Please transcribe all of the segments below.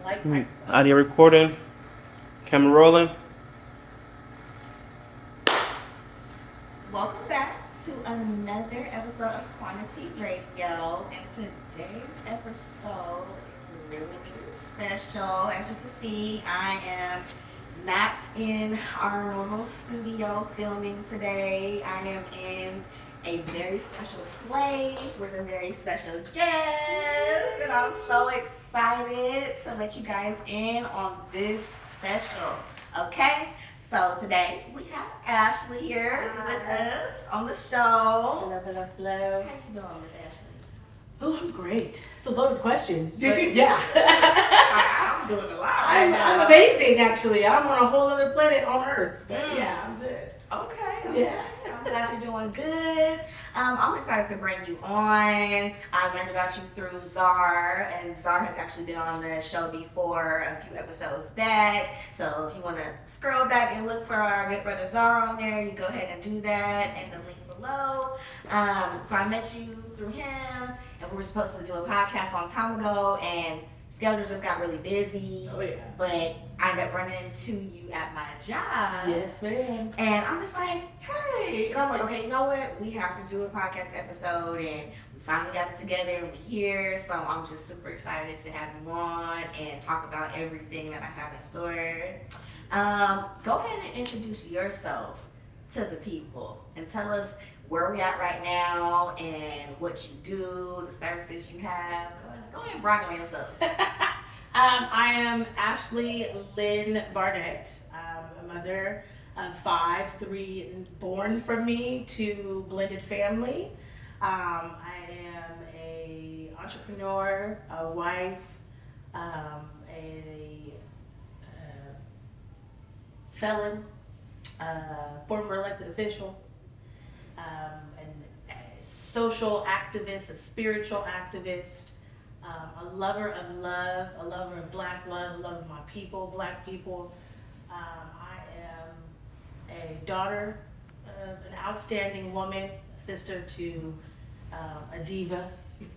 Audio recording. Camera rolling. Welcome back to another episode of Quantity Radio. And today's episode is really, really special. As you can see, I am not in our normal studio filming today. I am in a very special place with a very special guest, and I'm so excited to let you guys in on this special. Okay, so today we have Ashley here with us on the show. Hello. How you doing, Miss Ashley? Oh, I'm great. It's a loaded question, but yeah. I'm doing a lot. I'm amazing, actually. I'm on a whole other planet on Earth, but yeah, I'm good. Okay. Yeah. I'm glad you're doing good. I'm excited to bring you on. I learned about you through Czar, and Czar has actually been on the show before a few episodes back. So if you want to scroll back and look for our good brother Czar on there, you go ahead and do that in the link below. So I met you through him, and we were supposed to do a podcast a long time ago, and schedule just got really busy. Oh, yeah. But I ended up running into you at my job. Yes, ma'am. And I'm just like, hey. And I'm like, okay, you know what? We have to do a podcast episode. And we finally got it together and we're here. So I'm just super excited to have you on and talk about everything that I have in store. Go ahead and introduce yourself to the people and tell us where we're at right now and what you do, the services you have. Go ahead and brag on yourself. I am Ashley Lynn Barnett. I'm a mother of 5, 3 born from me, 2 blended family. I am a entrepreneur, a wife, a felon, former elected official, a social activist, a spiritual activist. A lover of love, a lover of black love, a lover of my people, black people. I am a daughter of an outstanding woman, a sister to a diva,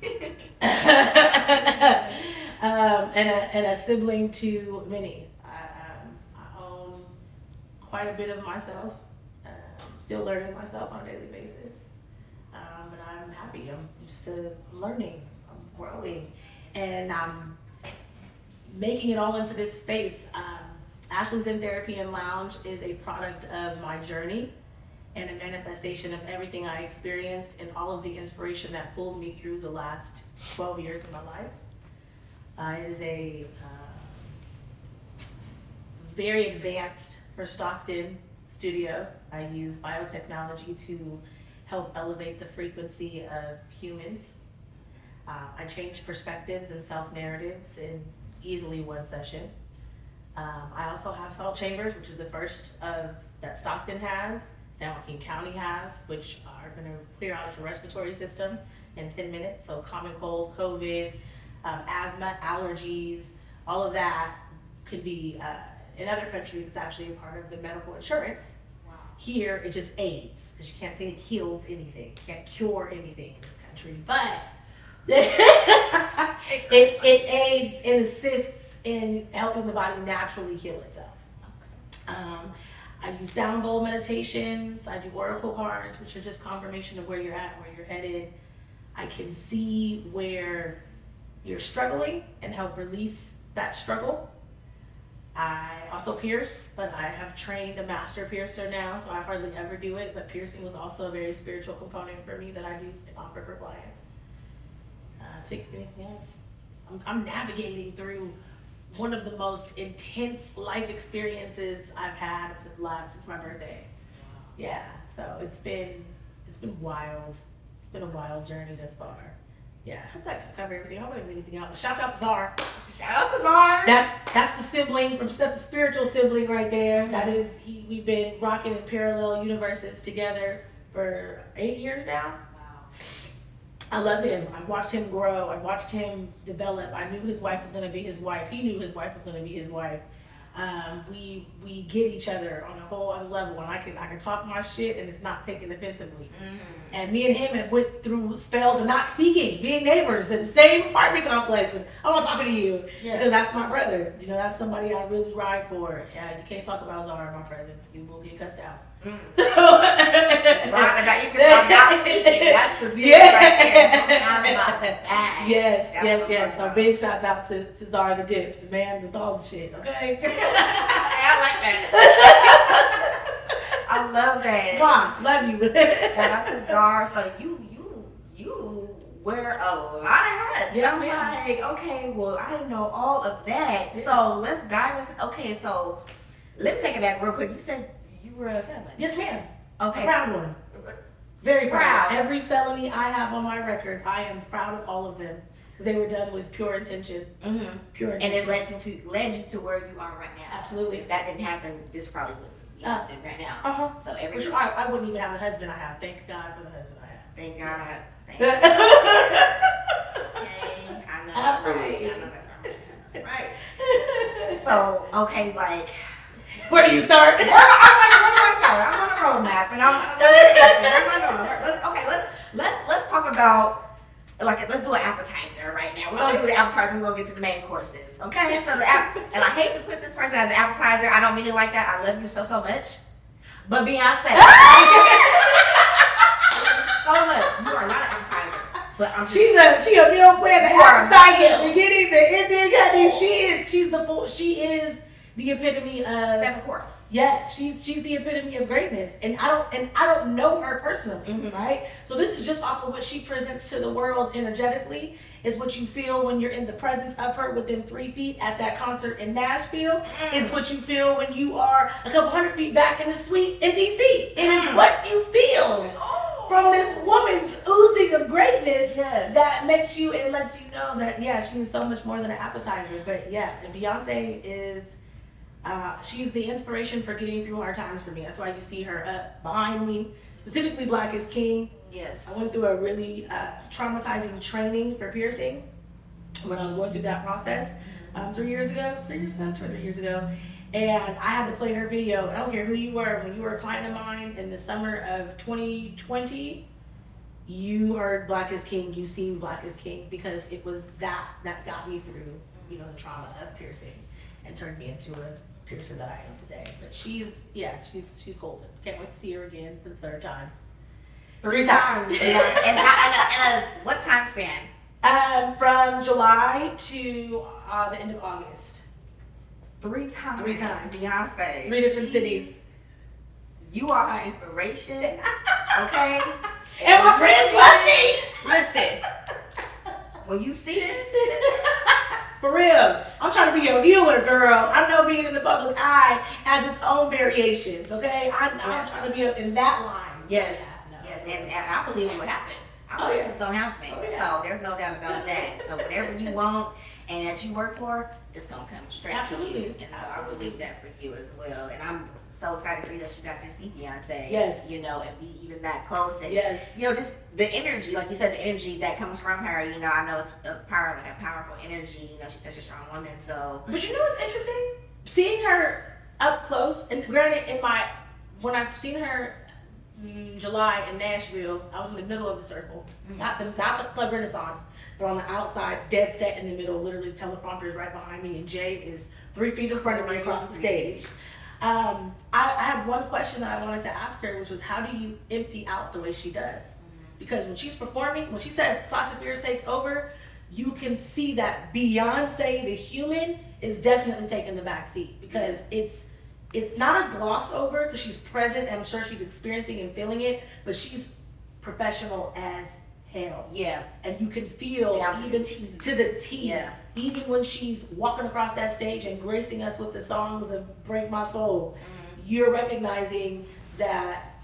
and a sibling to many. I own quite a bit of myself, still learning myself on a daily basis. But I'm happy, I'm just learning. Growing, and making it all into this space. Ashley's in Therapy and Lounge is a product of my journey and a manifestation of everything I experienced and all of the inspiration that pulled me through the last 12 years of my life. It is a very advanced for Stockton studio. I use biotechnology to help elevate the frequency of humans. I change perspectives and self-narratives in easily one session. I also have salt chambers, which is the first that Stockton has, San Joaquin County has, which are going to clear out your respiratory system in 10 minutes. So common cold, COVID, asthma, allergies, all of that could be, in other countries, it's actually a part of the medical insurance. Wow. Here, it just aids, because you can't say it heals anything. You can't cure anything in this country, but it aids and assists in helping the body naturally heal itself. Okay. I do sound bowl meditations. I do oracle cards, which are just confirmation of where you're at, where you're headed. I can see where you're struggling and help release that struggle. I also pierce, but I have trained a master piercer now, so I hardly ever do it, but piercing was also a very spiritual component for me that I do offer for clients. Take anything else. I'm navigating through one of the most intense life experiences I've had since my birthday. Wow. Yeah, so it's been wild. It's been a wild journey thus far. Yeah, I hope that covered everything. I don't leave anything out. Shout out to Czar. Shout out to Czar. That's the sibling that's the spiritual sibling right there. That is we've been rocking in parallel universes together for 8 years now. I love him. I watched him grow. I watched him develop. I knew his wife was going to be his wife. He knew his wife was going to be his wife. We get each other on a whole other level, and I can talk my shit, and it's not taken offensively. And me and him have went through spells of not speaking, being neighbors in the same apartment complex, and I'm not talking to you because that's my brother. You know, that's somebody I really ride for. You can't talk about Zara in my presence; you will get cussed out. So, right, even if I'm not speaking, that's the deal right there. I'm about that. Yes. So big shouts out to Zara the Dip, the man with all the shit. Okay. I like that. I love that. Mwah, love you. Shout out to Zara. So you wear a lot of hats. Yes, I'm ma'am. like, okay, well, I didn't know all of that. Yes. So let's dive into. Okay, so let me take it back real quick. You said you were a felon. Yes, ma'am. Okay. Proud one. Very proud. Every felony I have on my record, I am proud of all of them because they were done with pure intention. Pure intention. And it led you to where you are right now. Absolutely. If that didn't happen, this probably wouldn't be happening right now. So Which I wouldn't even have a husband I have. Thank God for the husband I have. Thank God. Thank God. Okay, I know Absolutely. that's right. So, okay, like, where do you start? where do I start? I'm on a roadmap, and I'm on a okay, let's talk about, like, let's do an appetizer right now. We're gonna do the appetizer. We're gonna get to the main courses. Okay, so and I hate to put this person as an appetizer. I don't mean it like that. I love you so much, but Beyonce. So much. You are not an appetizer. But she a meal plan, the appetizer, the beginning, the ending, honey. She is the epitome of 7 course. Yes, she's the epitome of greatness. And I don't know her personally, right? So this is just off of what she presents to the world energetically. It's what you feel when you're in the presence of her within 3 feet at that concert in Nashville. It's what you feel when you are a couple hundred feet back in the suite in DC. It is what you feel from this woman's oozing of greatness that makes you and lets you know that, she's so much more than an appetizer. But and Beyonce is, she's the inspiration for getting through hard times for me. That's why you see her up behind me, specifically Black is King. Yes. I went through a really traumatizing training for piercing when I was going through that process 3 years ago, 2 or 3 years ago. And I had to play her video. I don't care who you were. When you were a client of mine in the summer of 2020, you heard Black is King, you seen Black is King, because it was that got me through, the trauma of piercing and turned me into a piercer that I am today. But she's golden. Can't wait to see her again for the 3rd time. 3 times. and what time span? From July to the end of August. 3 times. 3 times. Beyonce. 3 different cities. You are her inspiration. Okay? And my friends love me. Listen. When you see this. For real. I'm trying to be your healer, girl. I know being in the public eye has its own variations, okay? I'm trying to be up in that line. Yes. And I believe it would happen. I believe it's going to happen. So there's no doubt about that. So whatever you want and that you work for, it's going to come straight to you. And so I believe that for you as well. And I'm so excited for you that you got to see Beyonce. Yes. And be even that close. And, yes. Just the energy, like you said, the energy that comes from her, I know it's a powerful energy. She's such a strong woman. So. But what's interesting? Seeing her up close, and granted, when I've seen her July in Nashville, I was in the middle of the circle, not the Club Renaissance, but on the outside, dead set in the middle, literally teleprompter is right behind me, and Jay is 3 feet in front of me across the stage. I had one question that I wanted to ask her, which was, how do you empty out the way she does? Because when she's performing, when she says Sasha Fierce takes over, you can see that Beyonce, the human, is definitely taking the back seat, because it's not a gloss over, because she's present and I'm sure she's experiencing and feeling it, but she's professional as hell. Yeah. And you can feel even to the T. Yeah. Even when she's walking across that stage and gracing us with the songs of Break My Soul, you're recognizing that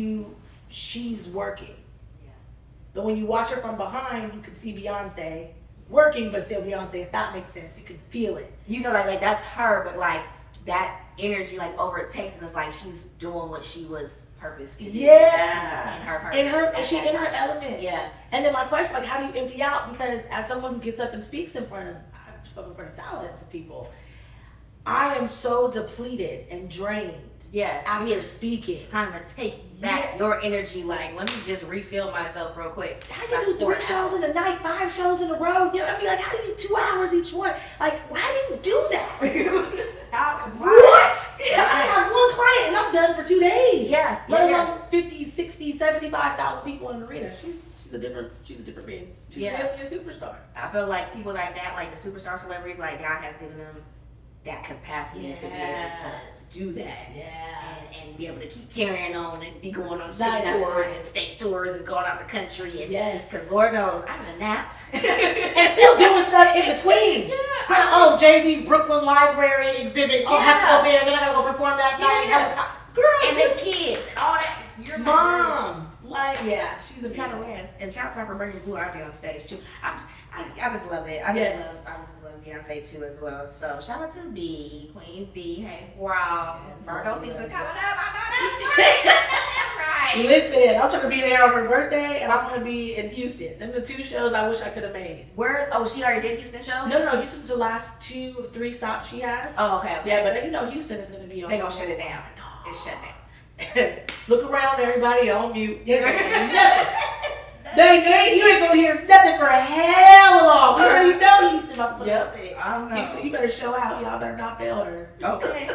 she's working. Yeah. But when you watch her from behind, you can see Beyonce working, but still Beyonce, if that makes sense. You can feel it. Like that's her, but like that energy overtakes, and it's like she's doing what she was purposed to do. Yeah. She's in her element. Yeah. And then my question, how do you empty out? Because as someone who gets up and speaks in front of thousands of people, I am so depleted and drained after speaking. Time to take back your energy. Like, let me just refill myself real quick. How do you do 3 shows in a night, 5 shows in a row? You know what I mean? Like, how do you do 2 hours each one? Like, why do you do that? What? Yeah. I have one client and I'm done for 2 days. Yeah. Let alone 50, 60, 75,000 people in the arena. She's a different being. She's really a superstar. I feel like people like that, like the superstar celebrities, like God has given them that capacity to be able to do that. And be able to keep carrying on and be going on city tours and state tours and going out the country. And because Lord knows, I'm in a nap. And still doing stuff in between. Oh, Jay-Z's Brooklyn Library exhibit. I have to go there, then I gotta go perform that night. Girl, and the kids, all that. Your mom. Like, she's a kind of rest. And shout out for bringing Blue Ivy on stage too. I just love it. I just love Beyonce too as well. So shout out to B, Queen B. Hey, wow. Virgo season coming up. I know that's right. Listen, I'm trying to be there on her birthday, and I'm gonna be in Houston. Them the 2 shows I wish I could have made. Where? Oh, she already did Houston show? No, Houston's the last 2 of 3 stops she has. Oh, okay. Yeah, but you know Houston is gonna be on. They gonna shut it down. It's shut down. Look around, everybody on mute. You ain't gonna hear nothing. You ain't gonna hear nothing for a hell long. We already know Houston. Yep. I don't know. Houston, you better show out. Y'all better not fail her. Okay.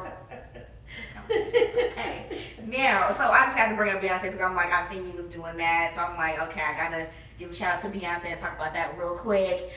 Okay. Now, so I just had to bring up Beyonce because I'm like, I seen you was doing that. So I'm like, okay, I gotta give a shout out to Beyonce and talk about that real quick.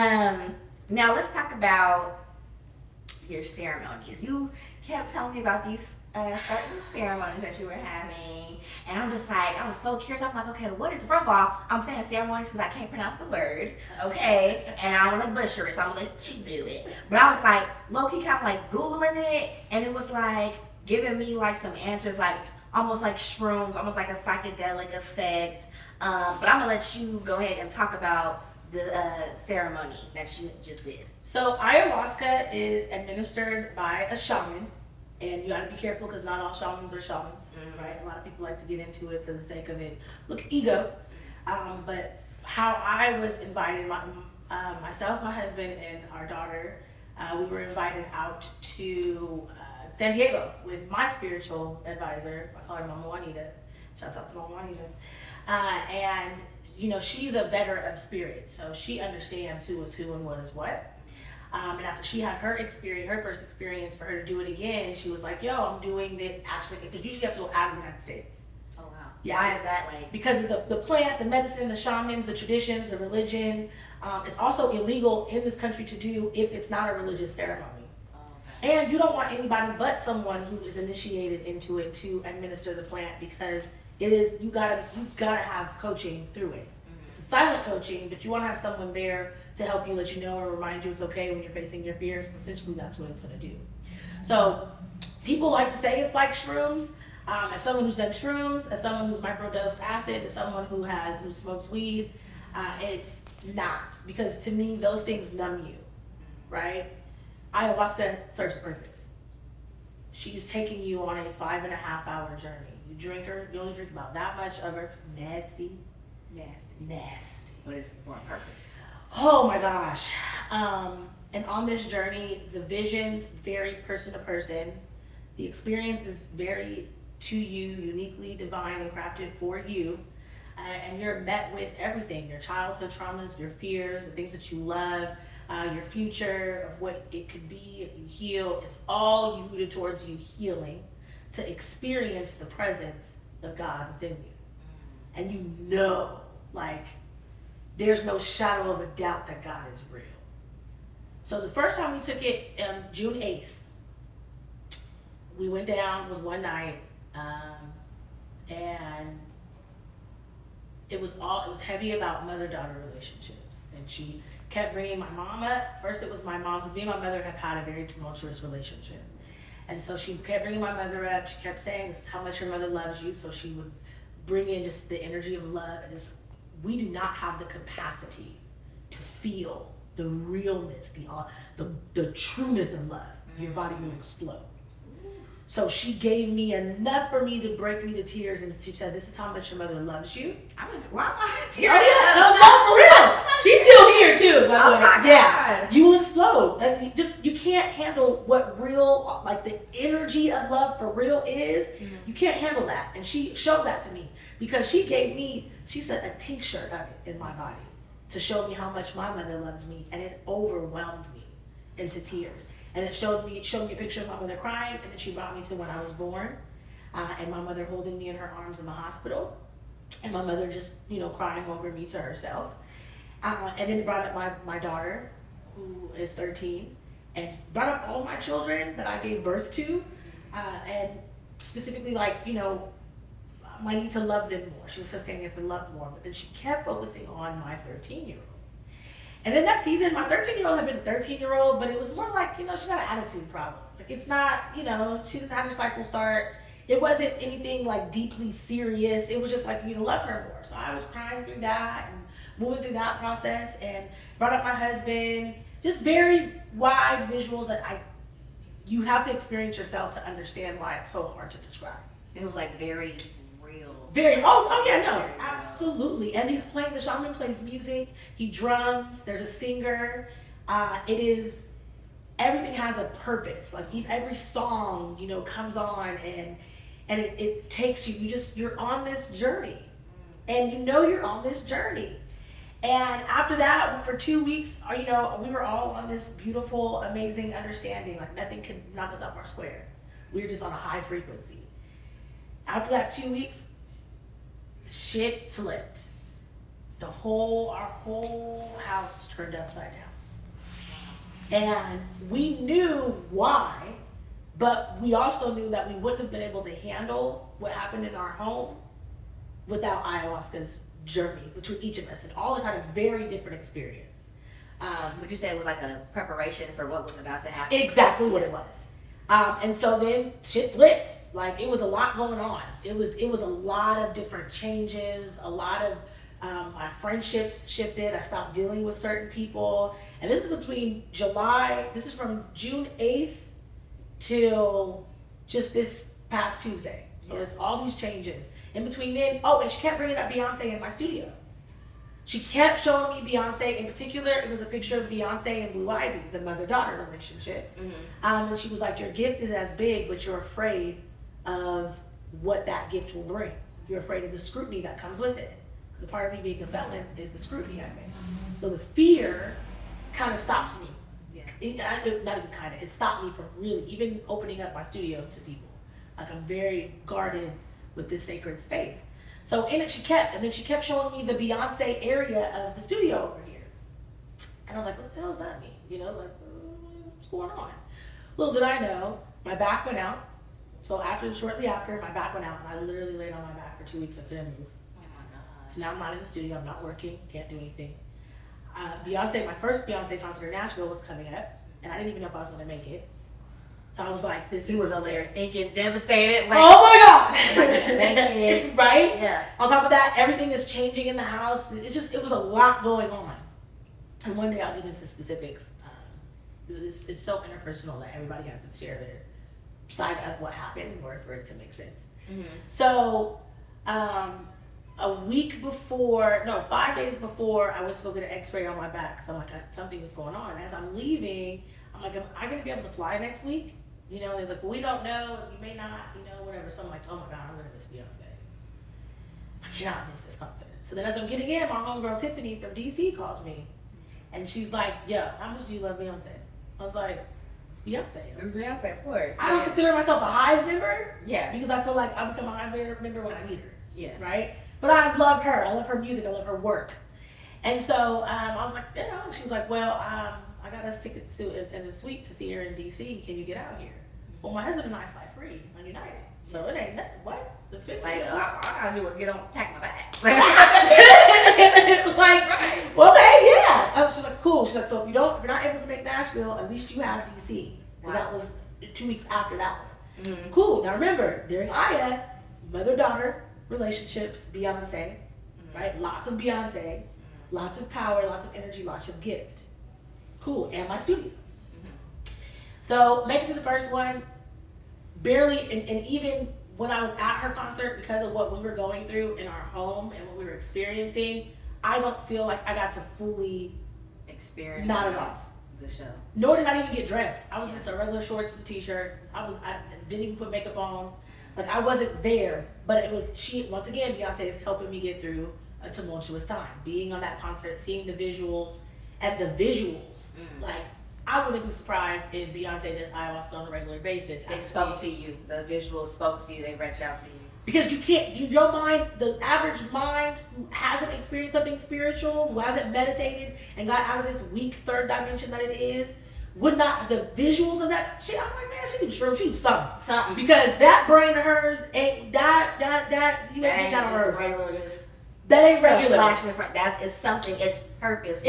Now let's talk about your ceremonies. You kept telling me about these certain ceremonies that you were having, and I'm just like, I was so curious. I'm like, okay, what is? First of all, I'm saying ceremonies because I can't pronounce the word, okay, and I don't want to butcher it, so I'm gonna let you do it. But I was like, low-key kind of like Googling it, and it was like giving me like some answers, like almost like shrooms, almost like a psychedelic effect. But I'm gonna let you go ahead and talk about the ceremony that you just did. So ayahuasca is administered by a shaman. And you gotta be careful because not all shamans are shamans, right? A lot of people like to get into it for the sake of it. Look, ego. But how I was invited, myself, my husband, and our daughter, we were invited out to San Diego with my spiritual advisor. I call her Mama Juanita. Shouts out to Mama Juanita. And you know, she's a veteran of spirit, so she understands who is who and what is what. And after she had her experience, her first experience, for her to do it again, she was like, yo, I'm doing it actually, because usually you have to go out of the United States. Oh, wow. Yeah. Why is that like? Because of the plant, the medicine, the shamans, the traditions, the religion. It's also illegal in this country to do if it's not a religious ceremony. Oh, okay. And you don't want anybody but someone who is initiated into it to administer the plant, because it is, you gotta have coaching through it. It's a silent coaching, but you want to have someone there to help you, let you know, or remind you it's okay when you're facing your fears. Essentially, that's what it's going to do. So people like to say it's like shrooms. As someone who's done shrooms, as someone who's microdosed acid, as someone who smokes weed, it's not. Because to me, those things numb you, right? Ayahuasca serves a purpose. She's taking you on a 5.5-hour journey. You only drink about that much of her. Nasty. But it's for a purpose. Oh my gosh. And on this journey, the visions vary person to person. The experience is very to you, uniquely divine and crafted for you. And you're met with everything, your childhood traumas, your fears, the things that you love, your future of what it could be if you heal. It's all rooted towards you healing to experience the presence of God within you. And you know, like, there's no shadow of a doubt that God is real. So the first time we took it, June 8th, we went down, was one night, and it was heavy about mother-daughter relationships. And she kept bringing my mom up. First it was my mom, because me and my mother have had a very tumultuous relationship. And so she kept bringing my mother up. She kept saying, this is how much your mother loves you. So she would bring in just the energy of love. And we do not have the capacity to feel the realness, the trueness of love. Your body will explode. So she gave me enough for me to break me to tears, and she said, this is how much your mother loves you. I went, wow, oh yeah, no, for real. She's still here too, by the way. my Yeah. God. You will explode. And you can't handle what real, like the energy of love for real is. You can't handle that. And she showed that to me because she gave me, she said, a tincture of it in my body to show me how much my mother loves me, and it overwhelmed me into tears. And it showed me a picture of my mother crying, and then she brought me to when I was born, and my mother holding me in her arms in the hospital, and my mother just, crying over me to herself. And then it brought up my daughter, who is 13, and brought up all my children that I gave birth to, and specifically my need to love them more. She was just saying you have to love more, but then she kept focusing on my 13-year-old. And in that season, my 13-year-old had been a 13-year-old, but it was more like, she got an attitude problem. Like, it's not, she didn't have her cycle start. It wasn't anything like deeply serious. It was just like, love her more. So I was crying through that and moving through that process, and brought up my husband. Just very wide visuals that you have to experience yourself to understand why it's so hard to describe. It was like very real. Oh yeah, no, absolutely. And he's playing, the shaman plays music, he drums, there's a singer. Everything has a purpose. Like every song, comes on and it takes you, you're on this journey. And you're on this journey. And after that, for 2 weeks, we were all on this beautiful, amazing understanding. Like nothing could knock us off our square. We were just on a high frequency. After that 2 weeks, shit flipped. Our whole house turned upside down. And we knew why, but we also knew that we wouldn't have been able to handle what happened in our home without ayahuasca's journey between each of us. And all of us had a very different experience. Would you say it was like a preparation for what was about to happen? Exactly what it was. And so then shit flipped. Like it was a lot going on. It was a lot of different changes. A lot of my friendships shifted. I stopped dealing with certain people. And this is from June 8th till just this past Tuesday. So there's all these changes. In between then, and she kept bringing up Beyonce in my studio. She kept showing me Beyonce. In particular, it was a picture of Beyonce and Blue Ivy, the mother-daughter relationship. Mm-hmm. And she was like, your gift is as big, but you're afraid of what that gift will bring. You're afraid of the scrutiny that comes with it. Because a part of me being a felon is the scrutiny I face. So the fear kind of stops me. Yeah. It stopped me from really even opening up my studio to people. Like I'm very guarded with this sacred space. So in it she kept showing me the Beyonce area of the studio over here. And I was like, what the hell does that mean? What's going on? Little did I know, my back went out. So shortly after, my back went out and I literally laid on my back for 2 weeks. I couldn't move. Oh my God. Now I'm not in the studio, I'm not working, can't do anything. My first Beyonce concert in Nashville was coming up and I didn't even know if I was gonna make it. So I was like, You was over there thinking, devastated. Like, oh my God! Right? Yeah. On top of that, everything is changing in the house. It was a lot going on. And one day I'll get into specifics. It's so interpersonal that everybody has to share their side of what happened in order for it to make sense. Mm-hmm. So, 5 days before, I went to go get an x-ray on my back. So I'm like, something is going on. As I'm leaving, I'm like, am I going to be able to fly next week? And they're like, well, we don't know. You may not, whatever. So I'm like, oh my God, I'm going to miss Beyonce. I cannot miss this concert. So then as I'm getting in, my homegirl Tiffany from DC calls me. And she's like, yo, how much do you love Beyonce? I was like, it's Beyonce. It's Beyonce, of course. I don't consider myself a Hive member. Yeah. Because I feel like I become a Hive member when I meet her. Yeah. Right? But I love her. I love her music. I love her work. And so I was like, yeah. She was like, well, I got us tickets to in the suite to see her in DC. Can you get out here? Well, my husband and I fly free on United. So it ain't nothing. What? The 15th? Like, all I gotta do was pack my bag. Well, okay, yeah. She's like, cool. She's like, so if you're not able to make Nashville, at least you have DC. Because that was 2 weeks after that one. Mm-hmm. Cool. Now remember, during Aya, mother-daughter relationships, Beyonce, right? Lots of Beyonce, lots of power, lots of energy, lots of gift. Cool. And my studio. So make it to the first one, barely, and even when I was at her concert, because of what we were going through in our home and what we were experiencing, I don't feel like I got to fully experience. Not at all. The show. Nor did I even get dressed. I was in a regular shorts and t-shirt. I didn't even put makeup on. Like, I wasn't there, but it was once again, Beyonce is helping me get through a tumultuous time. Being on that concert, seeing the visuals, like, I wouldn't be surprised if Beyonce does ayahuasca on a regular basis. They spoke to you. The visuals spoke to you. They reached out to you. Because you can't, your mind, the average mind who hasn't experienced something spiritual, who hasn't meditated and got out of this weak third dimension that it is, would not, the visuals of that shit, I'm like, man, she can she do something. Because that brain of hers ain't, you ain't get down on earth. That ain't regular. Flashing in front. It's something. It's purpose.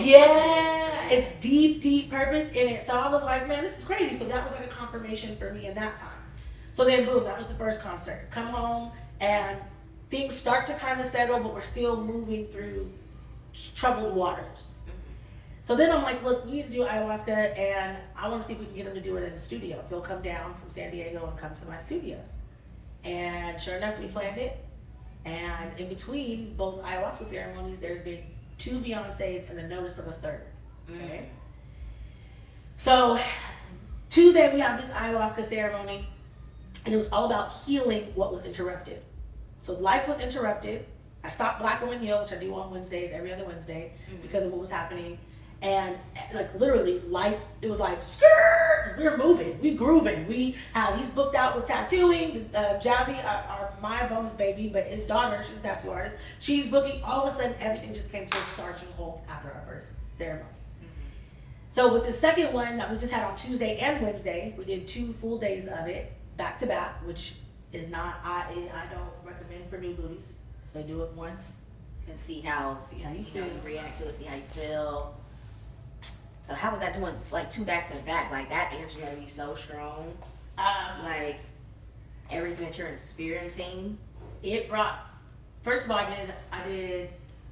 It's deep purpose in it. So I was like, man, this is crazy. So that was like a confirmation for me in that time. So then, boom, that was the first concert. Come home and things start to kind of settle, but we're still moving through troubled waters. So then I'm like, look, we need to do ayahuasca, and I want to see if we can get him to do it in the studio. He'll come down from San Diego and come to my studio. And sure enough, we planned it. And in between both ayahuasca ceremonies, there's been 2 Beyoncés and the notice of a third. Okay. So Tuesday we have this ayahuasca ceremony, and it was all about healing what was interrupted. So life was interrupted. I stopped Black Woman Heal, which I do on Wednesdays, every other Wednesday, because of what was happening. And like literally life, it was like, skirt, we were moving, we grooving. He's booked out with tattooing. Jazzy, my bonus baby, but his daughter, she's a tattoo artist. She's booking. All of a sudden, everything just came to a starching halt after our first ceremony. So with the second one that we just had on Tuesday and Wednesday, we did 2 full days of it, back to back, which is not, I don't recommend for new booties. So do it once and see how you feel, react to it, see how you feel. So how was that doing like 2 back to back? Like that energy gotta be so strong. Like everything that you're experiencing. It brought, first of all, I did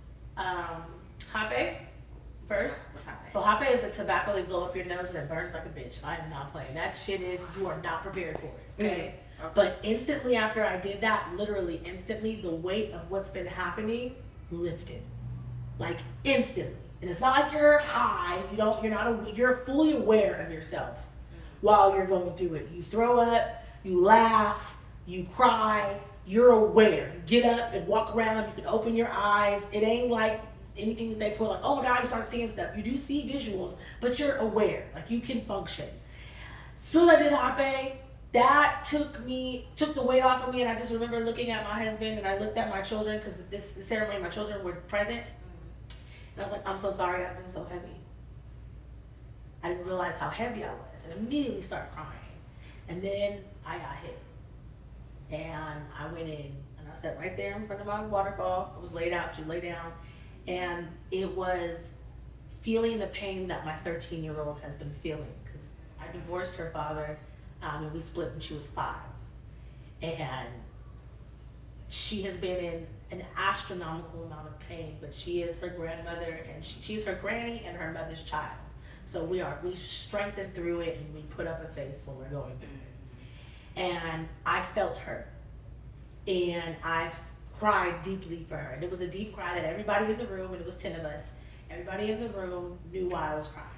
Hape first. What's Hape? So Hape is a tobacco that blow up your nose that burns like a bitch. I am not playing. That shit is, you are not prepared for it. Okay? But instantly after I did that, literally instantly, the weight of what's been happening lifted. Like instantly. And it's not like you're high, you're fully aware of yourself while you're going through it. You throw up, you laugh, you cry, you're aware. You get up and walk around, you can open your eyes. It ain't like anything that they put like, oh my God, you start seeing stuff. You do see visuals, but you're aware, like you can function. As soon as I did Hape, that took the weight off of me, and I just remember looking at my husband and I looked at my children, because this ceremony, my children were present. And I was like, I'm so sorry I've been so heavy. I didn't realize how heavy I was, and immediately started crying. And then I got hit. And I went in, and I sat right there in front of my waterfall. I was laid out, she lay down. And it was feeling the pain that my 13-year-old has been feeling, because I divorced her father, and we split when she was 5. And she has been in an astronomical amount of pain, but she is her grandmother, and she's her granny and her mother's child. So we strengthened through it, and we put up a face when we're going through it. And I felt her, and I cried deeply for her. And it was a deep cry that everybody in the room, and it was 10 of us, everybody in the room knew why I was crying.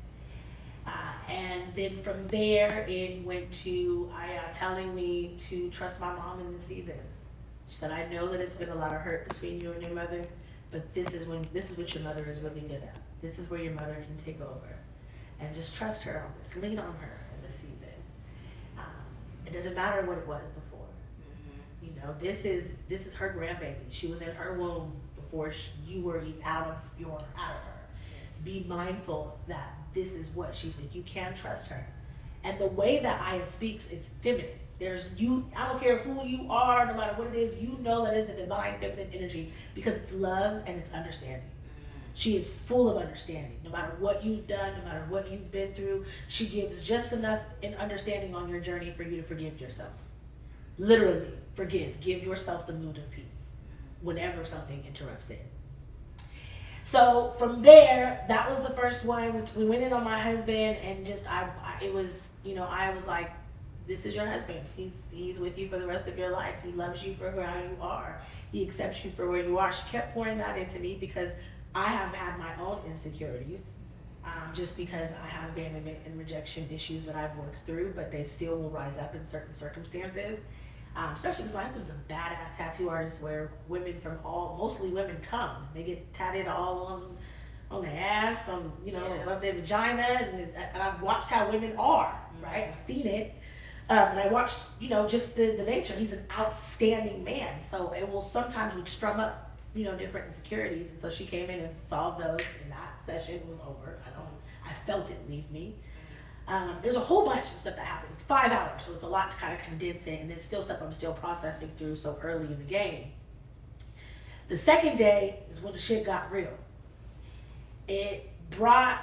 And then from there, it went to telling me to trust my mom in the season. She said, I know that it's been a lot of hurt between you and your mother, but this is what your mother is really good at. This is where your mother can take over. And just trust her on this. Lean on her in this season. It doesn't matter what it was before. You know, this is her grandbaby. She was in her womb before you were out of her. Yes. Be mindful that this is what she's like. You can trust her. And the way that Aya speaks is feminine. I don't care who you are, no matter what it is, you know that it's a divine feminine energy, because it's love and it's understanding. She is full of understanding. No matter what you've done, no matter what you've been through, she gives just enough in understanding on your journey for you to forgive yourself. Literally, forgive. Give yourself the mood of peace whenever something interrupts it. So from there, that was the first one. We went in on my husband, and just I was like, this is your husband. He's with you for the rest of your life. He loves you for who you are. He accepts you for where you are. She kept pouring that into me because I have had my own insecurities, just because I have abandonment and rejection issues that I've worked through, but they still will rise up in certain circumstances. Especially because my husband's a badass tattoo artist where mostly women come. They get tatted all on their ass, above their vagina, and I've watched how women are, right? I've seen it. And I watched, just the nature. He's an outstanding man. So it will sometimes would strum up, different insecurities. And so she came in and solved those, and that session was over. I felt it leave me. There's a whole bunch of stuff that happened. It's 5 hours, so it's a lot to kind of condense it, and there's still stuff I'm still processing through so early in the game. The second day is when the shit got real. It brought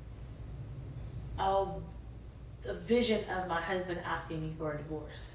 a vision of my husband asking me for a divorce.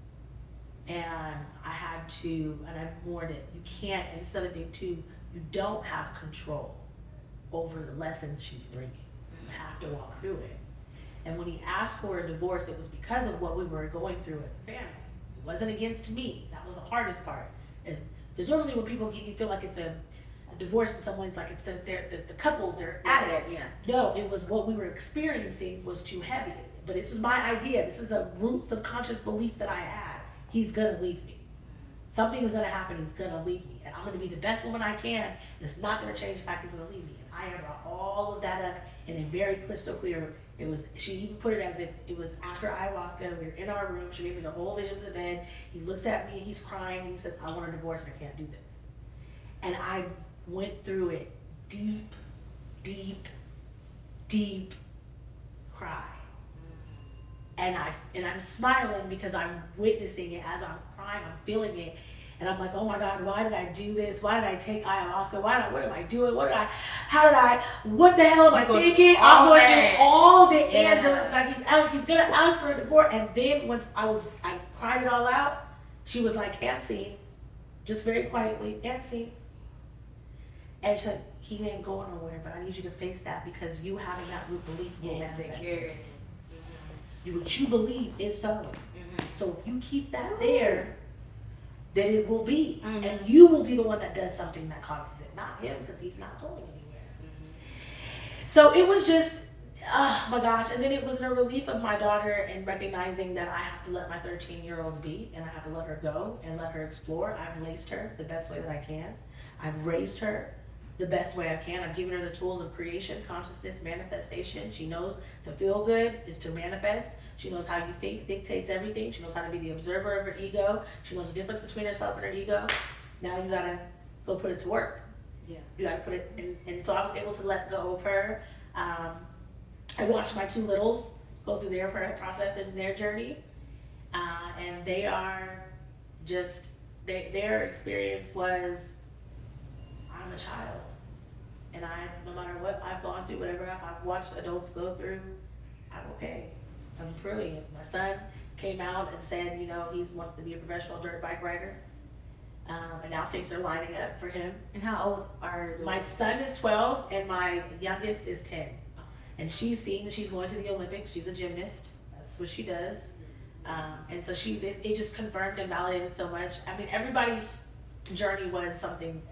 And I mourned it. You can't, and this other thing too, you don't have control over the lessons she's bringing. You have to walk through it. And when he asked for a divorce, it was because of what we were going through as a family. It wasn't against me. That was the hardest part. Because normally when people feel like it's a divorce and someone's like it's the couple, they're at it. Yeah. No, it was what we were experiencing was too heavy. But this was my idea. This is a root subconscious belief that I had. He's gonna leave me. Something is gonna happen. He's gonna leave me, and I'm gonna be the best woman I can. And it's not gonna change the fact he's gonna leave me. And I brought all of that up in a very crystal clear. She even put it as if it was after ayahuasca. We were in our room. She gave me the whole vision of the bed. He looks at me. He's crying. And he says, "I want a divorce. I can't do this." And I went through it deep, deep, deep cry. And I'm smiling because I'm witnessing it as I'm crying. I'm feeling it. And I'm like, oh my God, why did I do this? Why did I take ayahuasca? What am I doing? What the hell am I thinking? I'm going through all of it. And he's going to ask for a divorce. And then once I cried it all out, she was like, Nancy, just very quietly, Nancy. And she said, he ain't going nowhere, but I need you to face that because you having that root belief will manifest. What you believe is so. Mm-hmm. So if you keep that there, then it will be. Mm-hmm. And you will be the one that does something that causes it, not him, because he's not going anywhere. Mm-hmm. So it was just, oh my gosh. And then it was a relief of my daughter and recognizing that I have to let my 13-year-old be, and I have to let her go and let her explore. I've laced her the best way that I can. I've raised her the best way I can. I've given her the tools of creation, consciousness, manifestation. She knows to feel good is to manifest. She knows how you think dictates everything. She knows how to be the observer of her ego. She knows the difference between herself and her ego. Now you gotta go put it to work. Yeah. You gotta put it in. And so I was able to let go of her. I watched my two littles go through their process and their journey. And they are just, their experience was, I'm a child. And no matter what I've gone through, whatever I've watched adults go through, I'm okay. I'm brilliant. My son came out and said, he wants to be a professional dirt bike rider. And now things are lining up for him. And how old are you? My son is 12 and my youngest is 10. And she's seeing that she's going to the Olympics. She's a gymnast. That's what she does. And so it just confirmed and validated so much. I mean, everybody's journey was something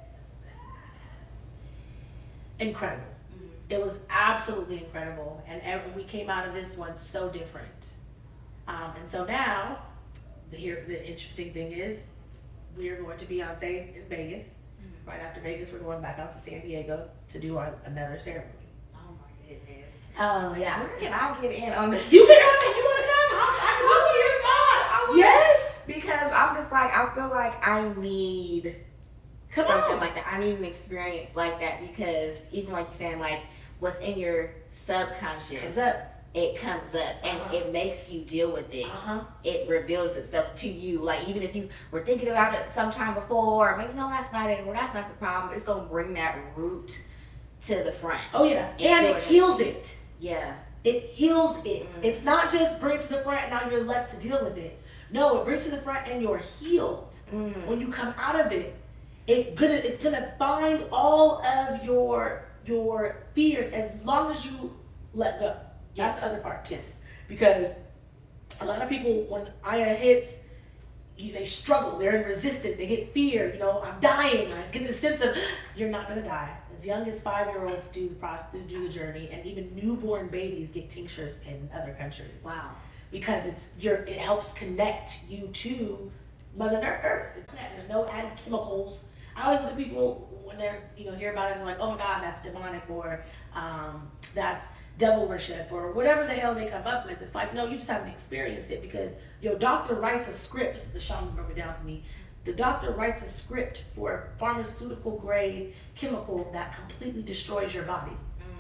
incredible. Mm-hmm. It was absolutely incredible. And we came out of this one so different. And so now, the interesting thing is, we are going to be on stage in Vegas. Mm-hmm. Right after Vegas, we're going back out to San Diego to do another ceremony. Oh my goodness. Oh, yeah. Where can I get in on this? You can come. You want to come? I can be your spot. Yes. Because I'm just like, I feel like I need something like that. I need an experience like that because even like you're saying, like what's in your subconscious it comes up and it makes you deal with it. It reveals itself to you. Like even if you were thinking about it sometime before, or maybe no, that's not it, or that's not the problem. It's gonna bring that root to the front. Oh yeah, and it heals it. Yeah, it heals it. Mm-hmm. It's not just brings to the front and now you're left to deal with it. No, it brings to the front and you're healed. Mm-hmm. When you come out of it. It's gonna find all of your fears as long as you let go. That's the other part too. Because A lot of people, when Aya hits, they struggle, they're in resistance, they get fear, I'm dying. I get the sense of, you're not gonna die. As young as 5-year-olds do the journey, and even newborn babies get tinctures in other countries. Wow. Because it helps connect you to Mother Earth. There's no added chemicals. I always look at people when they're, hear about it, and they're like, oh my God, that's demonic, or that's devil worship, or whatever the hell they come up with. It's like, no, you just haven't experienced it, because your doctor writes a script. The shaman broke it down to me. The doctor writes a script for a pharmaceutical grade chemical that completely destroys your body.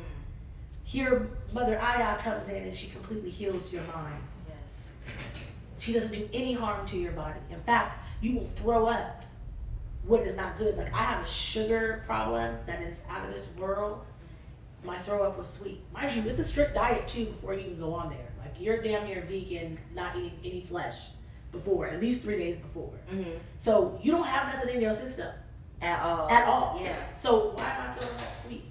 Here, Mother Aya comes in and she completely heals your mind. Yes. She doesn't do any harm to your body. In fact, you will throw up what is not good. Like, I have a sugar problem that is out of this world. My throw up was sweet. Mind you, it's a strict diet too before you can go on there. Like, you're damn near vegan, not eating any flesh before, at least 3 days before. Mm-hmm. So you don't have nothing in your system. At all. At all. Yeah. So why am I throwing up sweet?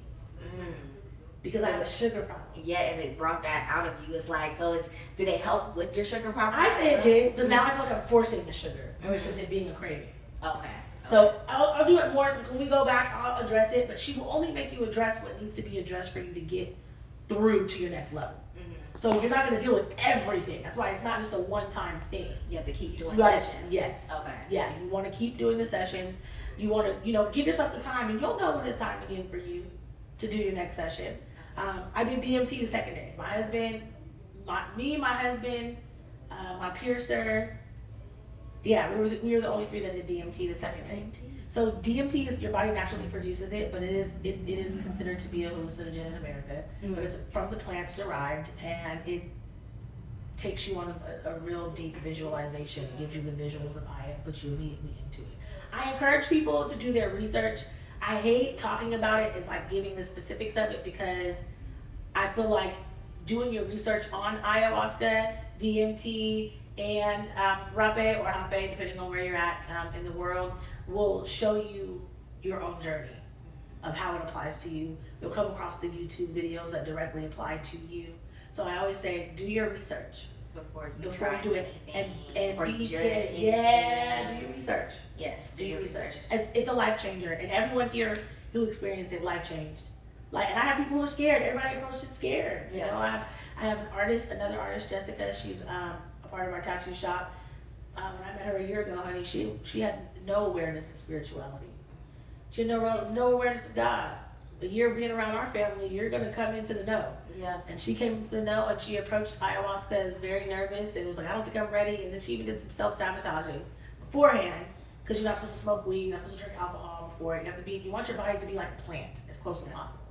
Because I have a sugar problem. Yeah, and they brought that out of you. It's like, did it help with your sugar problem? I say it did, because now I feel like I'm forcing the sugar versus it being a craving. Okay. So I'll do it more. When we go back, I'll address it, but she will only make you address what needs to be addressed for you to get through to your next level. So you're not going to deal with everything. That's why it's not just a one-time thing. You have to keep doing sessions. Yes. Okay. Yeah, you want to keep doing the sessions. You want to, give yourself the time, and you'll know when it's time again for you to do your next session. I did DMT the second day. My husband, my husband, my piercer. Yeah, we were the only 3 that did DMT the second day. So DMT is, your body naturally produces it, but it is considered to be a hallucinogen in America. But it's from the plants derived, and it takes you on a real deep visualization. It gives you the visuals of Aya, puts you immediately into it. I encourage people to do their research. I hate talking about it. It's like giving the specifics of it, because I feel like doing your research on ayahuasca, DMT, and rapé or hape, depending on where you're at in the world, will show you your own journey of how it applies to you. You'll come across the YouTube videos that directly apply to you. So I always say, do your research before you do it, and before you judge anything. Yeah, do your research. Yes, Do your research. It's a life changer, and everyone here who experienced it, life changed. And I have people who are scared. Everybody approached it scared. You know, I have another artist, Jessica. She's a part of our tattoo shop. When I met her a year ago, honey, she had no awareness of spirituality. She had no awareness of God. A year being around our family, you're gonna come into the know. Yeah. And she came into the know, and she approached ayahuasca as very nervous, and was like, I don't think I'm ready. And then she even did some self-sabotaging beforehand, because you're not supposed to smoke weed, you're not supposed to drink alcohol before it. You want your body to be like a plant, as close as possible.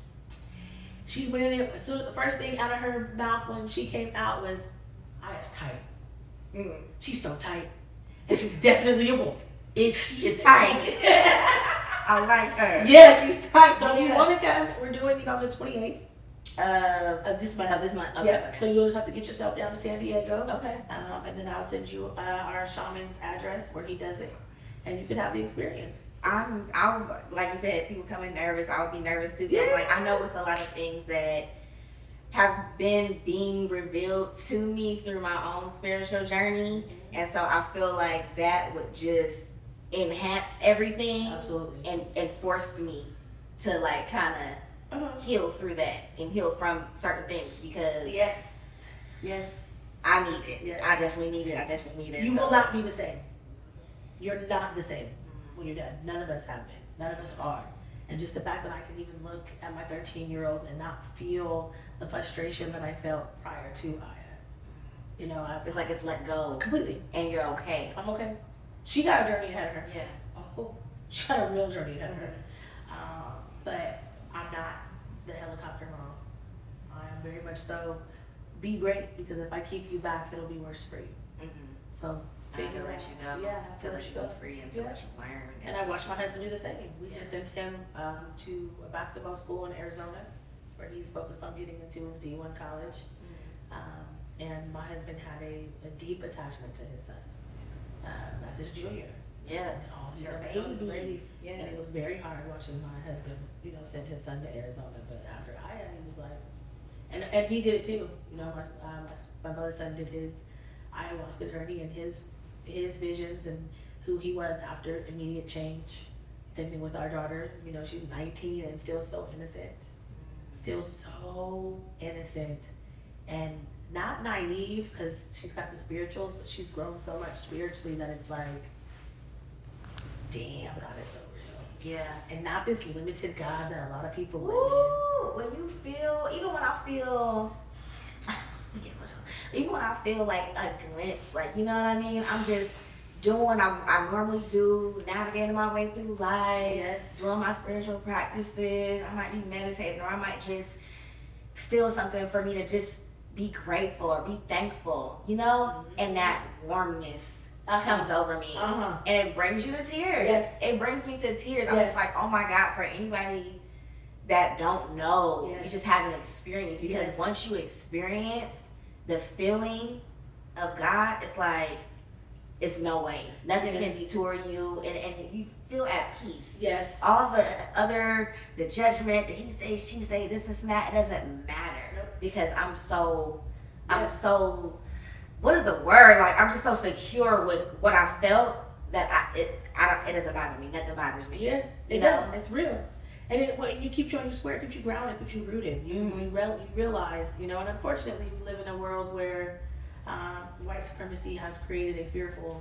She went in there, so the first thing out of her mouth when she came out was, Aya's tight. She's so tight. And she's definitely a woman. She's tight. I like her. Yeah, she's tight. So if you want to come, we're doing it on the 28th of this month. Okay. Yeah. So you'll just have to get yourself down to San Diego. Okay. And then I'll send you our shaman's address where he does it, and you can have the experience. I'll like you said, people come in nervous. I would be nervous too. Yeah. I know it's a lot of things that have been being revealed to me through my own spiritual journey, and so I feel like that would just enhance everything. Absolutely. And force me to kind of heal through that and heal from certain things, because yes I need it. Yes. I definitely need it. You will not be the same. You're not the same when you're done. None of us have been. None of us are. And just the fact that I can even look at my 13-year-old and not feel the frustration that I felt prior to Aya. It's like it's let go Completely. and you're okay. I'm okay. She got a journey ahead of her. Yeah. Oh, she got a real journey ahead of her. But I'm not the helicopter mom. I am very much so, be great, because if I keep you back, it'll be worse for you. So I have to let you know. Yeah, to let you go free and to let you learn. And I watched my husband do the same. We just sent him to a basketball school in Arizona, where he's focused on getting into his D1 college. And my husband had a deep attachment to his son. That's his junior. Yeah. And all his Your other babies. Yeah. And it was very hard watching my husband, send his son to Arizona. But after Aya, he was like, and he did it too. My mother's son did his ayahuasca journey and his visions and who he was after immediate change. Same thing with our daughter. You know, she's 19 and still so innocent. Still so innocent. And not naive because she's got the spirituals, but she's grown so much spiritually that it's like, damn, God is so real. Yeah. And not this limited God that a lot of people live Ooh, when you feel, even when I feel like a glimpse, like, you know what I mean? I'm just doing what I normally do, navigating my way through life, Yes. doing my spiritual practices. I might be meditating, or I might just feel something for me to just be grateful or be thankful, you know? And that warmness comes over me. And it brings you to tears. Yes. It brings me to tears. I'm Yes. just like, oh my God, for anybody that don't know, Yes. you just haven't experienced. Because Yes. once you experience the feeling of God, it's like, it's no way. Nothing Yes. can detour you, and you feel at peace. Yes. All the judgment, the he say, she say, this and that, it doesn't matter. Nope. Because I'm so, Yes. what is the word? Like, I'm just so secure with what I felt that it doesn't bother me. Nothing bothers me. Yeah, You it know? does. It's real. And when you keep you on your square, it keeps you grounded, keeps you rooted. You realize, you know, and unfortunately we live in a world where white supremacy has created a fearful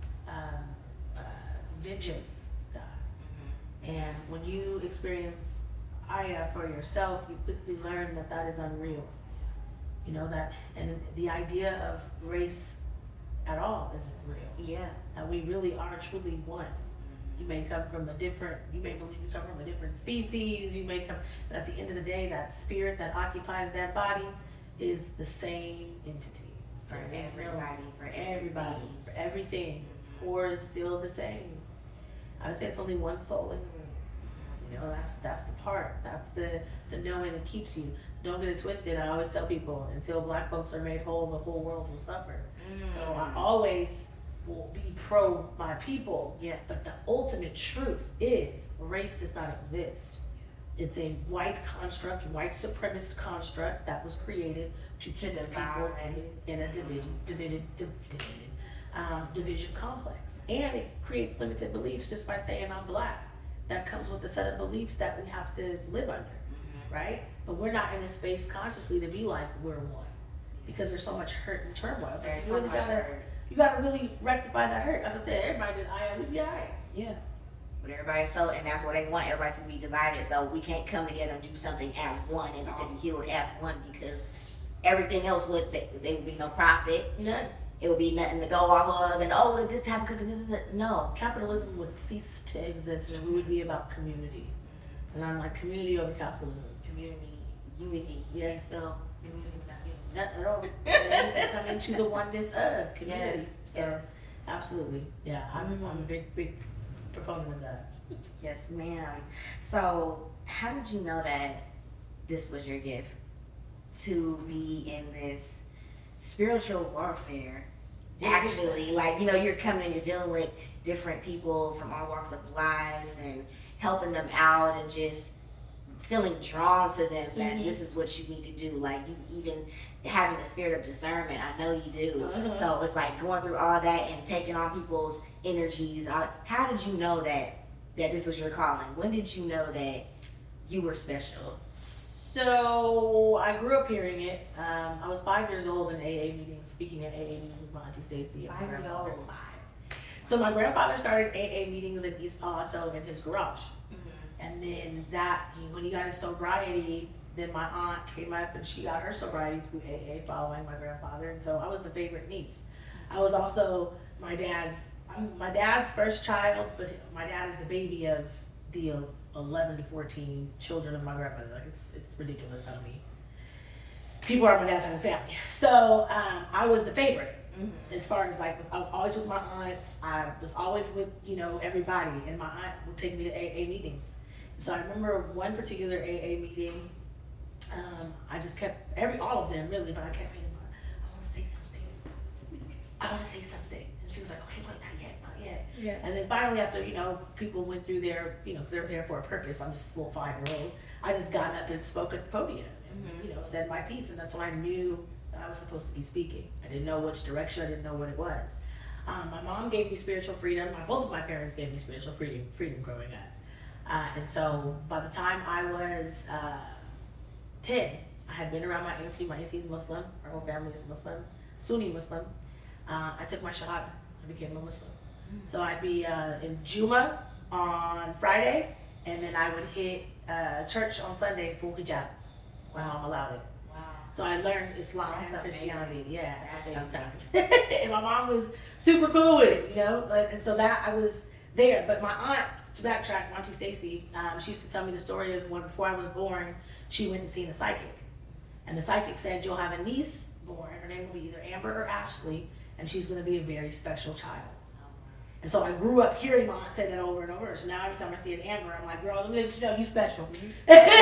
vengeance God. And when you experience Aya for yourself, you quickly learn that that is unreal. You know that, and the idea of race at all isn't real. Yeah. That we really are truly one. You may come from you may believe you come from a different species, but at the end of the day, that spirit that occupies that body is the same entity. For It's real. everybody. For everything. Its core is still the same. I would say it's only one soul in the room. You know, that's the part. That's the knowing that keeps you. Don't get it twisted. I always tell people, until Black folks are made whole, the whole world will suffer. So I always will be pro my people. Yeah. But the ultimate truth is race does not exist. It's a white construct, white supremacist construct that was created to keep the people in a division complex. And it creates limited beliefs just by saying I'm Black. That comes with a set of beliefs that we have to live under, right? But we're not in a space consciously to be like we're one, because there's so much hurt and turmoil. So There's you so really much hurt. You gotta really rectify that hurt. As I said, everybody did we'd be alright. Yeah. But everybody's and that's what they want, everybody to be divided. So we can't come together and do something as one and all be healed as one, because everything else there would be no profit. None. It would be nothing to go off of, and did this happen because of this? No. Capitalism would cease to exist, and we would be about community. And I'm like, community over capitalism. Community, unity. Yeah. So community, not unity. Not at all. It needs to come into the oneness of community. Yes. So, Yes. absolutely. Yeah, I'm a big proponent of that. Yes, ma'am. So, how did you know that this was your gift? To be in this spiritual warfare? Actually, like, you're coming and you're dealing with different people from all walks of lives and helping them out and just feeling drawn to them that this is what you need to do. Like, you even having the spirit of discernment, I know you do. So it's like going through all that and taking on people's energies. How did you know that this was your calling? When did you know that you were special? So I grew up hearing it. I was 5 years old in AA meetings, speaking at AA meetings with my auntie Stacy. 5 years old. So my grandfather started AA meetings in East Palo Alto in his garage. And then when he got his sobriety, then my aunt came up and she got her sobriety through AA following my grandfather. And so I was the favorite niece. I was also my dad's first child, but my dad is the baby of the 11 to 14 children of my grandmother. Like, it's ridiculous how many people are on my dad's side of the family. So I was the favorite. As far as like, I was always with my aunts. I was always with, everybody. And my aunt would take me to AA meetings. So I remember one particular AA meeting, I just kept, all of them really, but I kept being like, I want to say something. And she was like, okay, wait, not yet. Yeah. And then finally after, people went through their, because they were there for a purpose, I'm just a little 5-year-old, I just got up and spoke at the podium and, said my piece. And that's when I knew that I was supposed to be speaking. I didn't know which direction, I didn't know what it was. My mom gave me spiritual freedom. Both of my parents gave me spiritual freedom growing up. And so by the time I was 10, I had been around my auntie. My auntie's Muslim. Her whole family is Muslim, Sunni Muslim. I took my shahada. I became a Muslim. So I'd be in Juma on Friday, and then I would hit church on Sunday, full hijab. My mom allowed it. Wow. So I learned Islam That's and Christianity, amazing. yeah, at That's the same time. amazing. And my mom was super cool with it, you know? And so that I was there. But my aunt, to backtrack, my Auntie Stacy, she used to tell me the story of when before I was born, she went and seen a psychic. And the psychic said, you'll have a niece born. Her name will be either Amber or Ashley, and she's going to be a very special child. And so I grew up hearing my aunt say that over and over. So now every time I see an Amber, I'm like, girl, let me let you know, you special. You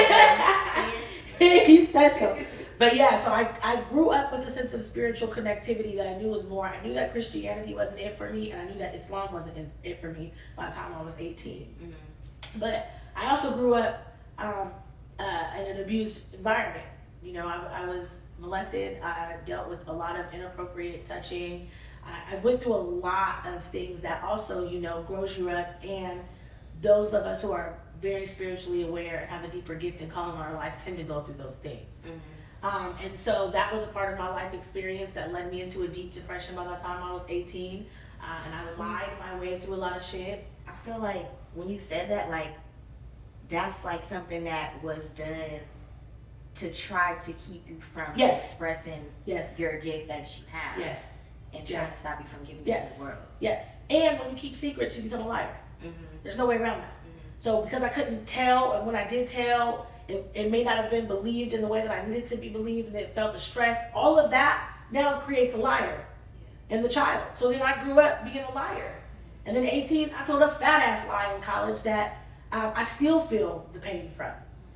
special. But yeah, so I grew up with a sense of spiritual connectivity that I knew was more. I knew that Christianity wasn't it for me, and I knew that Islam wasn't it for me by the time I was 18. Mm-hmm. But I also grew up in an abused environment. You know, I was molested. I dealt with a lot of inappropriate touching. I went through a lot of things that also, you know, grows you up. And those of us who are very spiritually aware and have a deeper gift and calling in our life tend to go through those things. Mm-hmm. And so that was a part of my life experience that led me into a deep depression by the time I was 18. And I lied my way through a lot of shit. I feel like when you said that, like, that's like something that was done to try to keep you from expressing your gift that you have. Yes. And try to stop you from giving it to the world. Yes. And when you keep secrets, you become a liar. Mm-hmm. There's no way around that. Mm-hmm. So because I couldn't tell, and when I did tell, it may not have been believed in the way that I needed to be believed, and it felt the stress. All of that now creates a liar in the child. So then I grew up being a liar. And then 18, I told a fat ass lie in college that I still feel the pain from.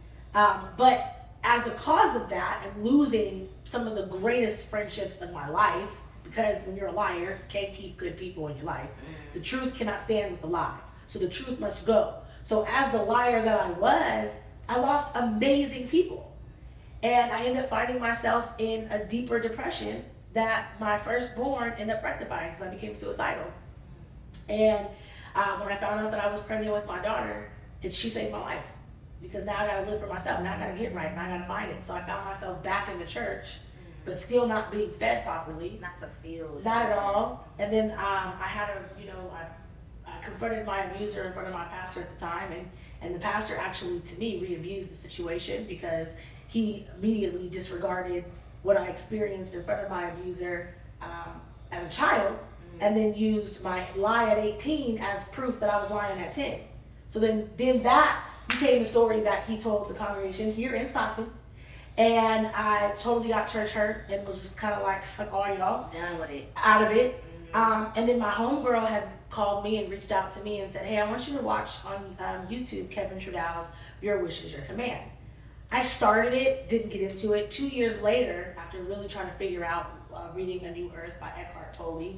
But as the cause of that and losing some of the greatest friendships in my life, because when you're a liar, you can't keep good people in your life. The truth cannot stand with the lie. So the truth must go. So as the liar that I lost amazing people. And I ended up finding myself in a deeper depression that my firstborn ended up rectifying because I became suicidal. And when I found out that I was pregnant with my daughter, she saved my life. Because now I gotta live for myself. Now I gotta get right. Now I gotta find it. So I found myself back in the church, but still not being fed properly. Not fulfilled. Not at all. And then I had I confronted my abuser in front of my pastor at the time, and the pastor actually, to me, re-abused the situation because he immediately disregarded what I experienced in front of my abuser as a child, and then used my lie at 18 as proof that I was lying at 10. So then that became the story that he told the congregation here in Stockton. And I totally got church hurt and was just kind of like, fuck all y'all. Done with it. Out of it. And then my homegirl had called me and reached out to me and said, hey, I want you to watch on YouTube Kevin Trudeau's Your Wish is Your Command. I started it, didn't get into it. 2 years later, after really trying to figure out reading A New Earth by Eckhart Tolle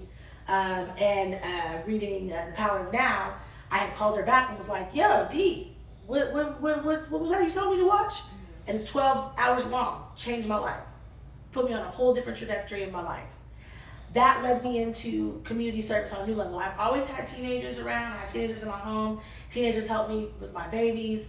and reading The Power of Now, I had called her back and was like, yo, D, what was that you told me to watch? And it's 12 hours long. Changed my life. Put me on a whole different trajectory in my life. That led me into community service on a new level. I've always had teenagers around. I had teenagers in my home. Teenagers helped me with my babies.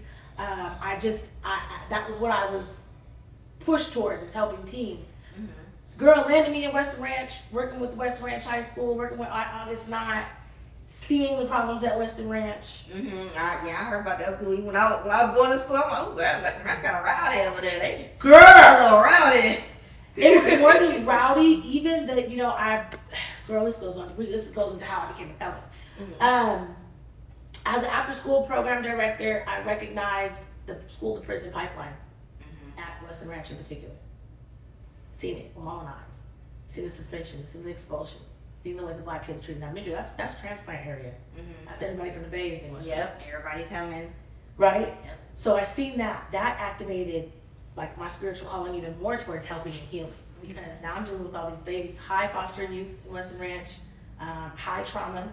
That was what I was pushed towards, is helping teens. Mm-hmm. Girl landed me in Western Ranch, working with Western Ranch High School, working with August Knott, seeing the problems at Western Ranch. Mm-hmm. I heard about that school. When I was going to school, I'm like, oh, well, Western Ranch kind of rowdy over there. They girl, a little rowdy. It was more than rowdy. Even that, this goes into how I became a felon. Mm-hmm. As an after-school program director, I recognized the school-to-prison pipeline at Western Ranch in particular. Seen it with my own eyes. Seen the suspensions, seen the expulsions. Seeing the way the black kids are treated. Now, mind you, that's transplant area. Mm-hmm. That's everybody from the Bay is in. Yep, everybody coming. Right? Yep. So I seen that. That activated like my spiritual calling even more towards helping and healing. Because now I'm dealing with all these babies, high foster youth in Western Ranch, high trauma,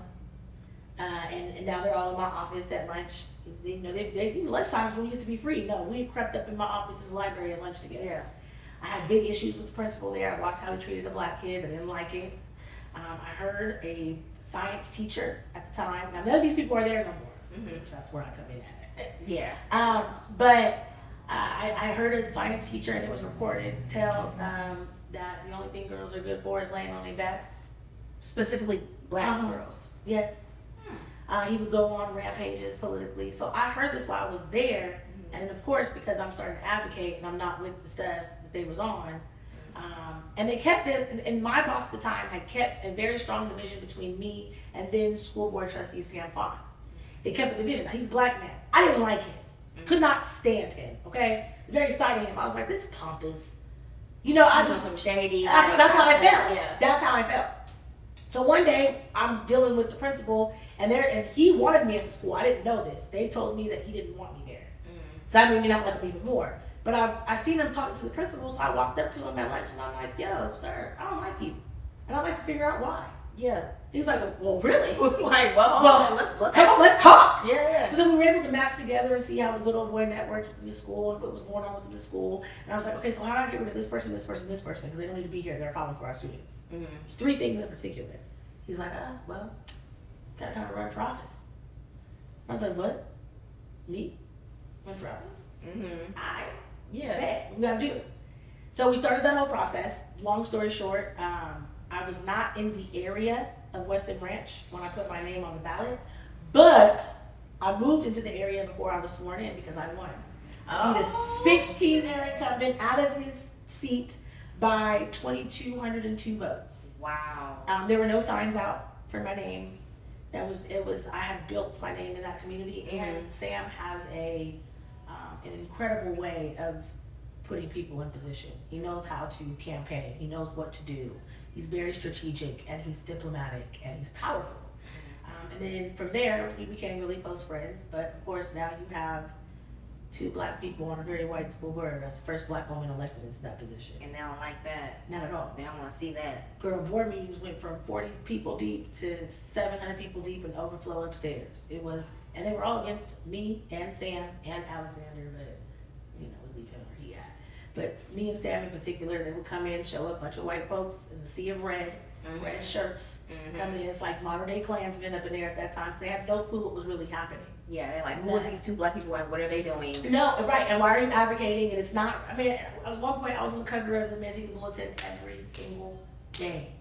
and now they're all in my office at lunch. They lunch times when we get to be free. No, we crept up in my office in the library at lunch together. I had big issues with the principal there. I watched how he treated the black kids. I didn't like it. I heard a science teacher at the time. Now, none of these people are there no more. So that's where I come in at. Yeah. But I heard a science teacher, and it was reported, tell that the only thing girls are good for is laying on their backs. Specifically black girls. Yes. He would go on rampages politically. So I heard this while I was there. And of course, because I'm starting to advocate and I'm not with the stuff that they was on. And they kept it, and my boss at the time had kept a very strong division between me and then school board trustee Sam Fawn. They kept a division. Now, he's a black man. I didn't like him. Could not stand him, okay? The very sight of him, I was like, this is pompous. You know, I just... some shady. That's how I felt. Yeah. That's how I felt. So one day, I'm dealing with the principal, and he wanted me at the school. I didn't know this. They told me that he didn't want me there. So that made me not like him even more. But I seen him talking to the principal, so I walked up to him at lunch, and I'm like, yo, sir, I don't like you. And I'd like to figure out why. Yeah. He was like, well, really? Like, well, let's talk. Yeah. So then we were able to match together and see how the good old boy networked within the school and what was going on within the school. And I was like, okay, so how do I get rid of this person, this person, this person? Because they don't need to be here. They're a problem for our students. There's 3 things in particular. He's like, well, gotta kind of run for office. I was like, what? Me? Run for office? Okay, we gotta do it. So we started that whole process. Long story short, I was not in the area of Weston Ranch when I put my name on the ballot, but I moved into the area before I was sworn in because I won. I beat a 16-year incumbent out of his seat by 2,202 votes. Wow. There were no signs out for my name. I had built my name in that community, and Sam has an incredible way of putting people in position. He knows how to campaign. He knows what to do. He's very strategic, and he's diplomatic, and he's powerful. And then from there, we became really close friends. But of course, now you have 2 black people on a very white school board. That's the first black woman elected into that position. And they don't like that. Not at all. They don't want to see that. Girl, board meetings went from 40 people deep to 700 people deep and overflow upstairs. And they were all against me and Sam and Alexander, but we leave him where he at. But me and Sam in particular, they would come in, show up, a bunch of white folks in the sea of red shirts, coming in. It's like modern day Klansmen up in there at that time, because they had no clue what was really happening. Yeah, they're like, who is these 2 black people and what are they doing? No, right, and why are you advocating? And it's not, at one point I was on the cover of the Manteca Bulletin every single day.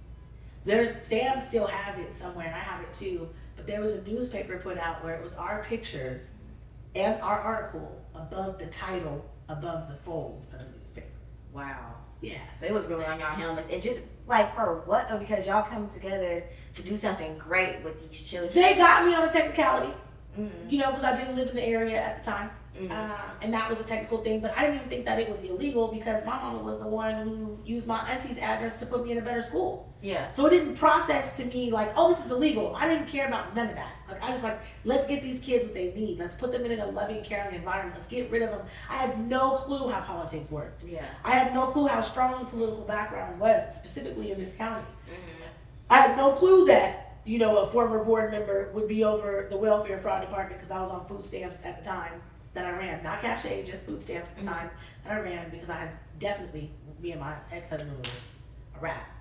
Sam still has it somewhere, and I have it too, but there was a newspaper put out where it was our pictures and our article above the title, above the fold of the newspaper. Wow. Yeah. So it was really on y'all helmets. And just like for what though? Because y'all come together to do something great with these children. They got me on a technicality, because I didn't live in the area at the time. And that was a technical thing, but I didn't even think that it was illegal because my mama was the one who used my auntie's address to put me in a better school. Yeah. So it didn't process to me like, oh, this is illegal. I didn't care about none of that. Like, I just let's get these kids what they need. Let's put them in a loving, caring environment. Let's get rid of them. I had no clue how politics worked. Yeah. I had no clue how strong the political background was, specifically in this county. I had no clue that, a former board member would be over the welfare fraud department because I was on food stamps at the time that I ran. Not cash aid, just food stamps at the time that I ran, because I had definitely, me and my ex-husband were a rat.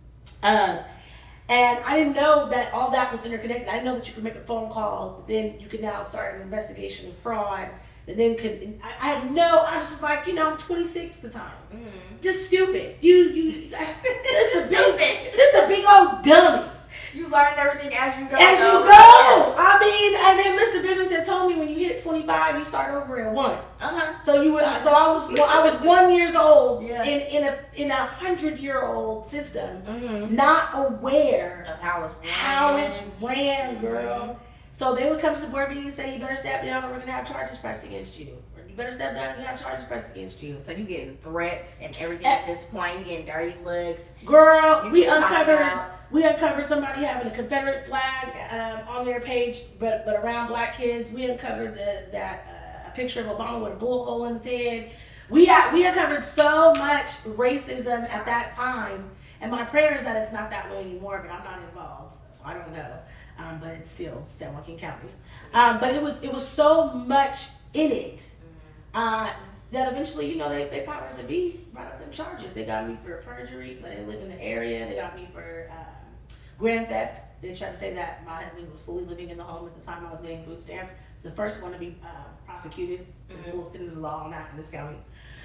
And I didn't know that all that was interconnected. I didn't know that you could make a phone call, then you could now start an investigation of fraud, and then I was just like, I'm 26 at the time. Just stupid. This a big old dummy. You learn everything as you go. And then Mr. Bivens had told me when you hit 25, you start over at 1. So I was 1 years old in a 100-year-old system, not aware of how it's ran, girl. So they would come to the board meeting and say, you better step down or we're gonna have charges pressed against you. Or you better step down and you have charges pressed against you. So you getting threats and everything at this point. You getting dirty looks. Girl, we uncovered somebody having a Confederate flag on their page, but around black kids. We uncovered a picture of Obama with a bullet hole in his head. We uncovered so much racism at that time, and my prayer is that it's not that way anymore. But I'm not involved, so I don't know. But it's still San Joaquin County. But it was so much in it that eventually, you know, they powers to be brought up them charges. They got me for perjury because I didn't live in the area. They got me for grand theft. They tried to say that my husband was fully living in the home at the time I was getting food stamps. It's the first one to be prosecuted to the full extent of the law on that in this county.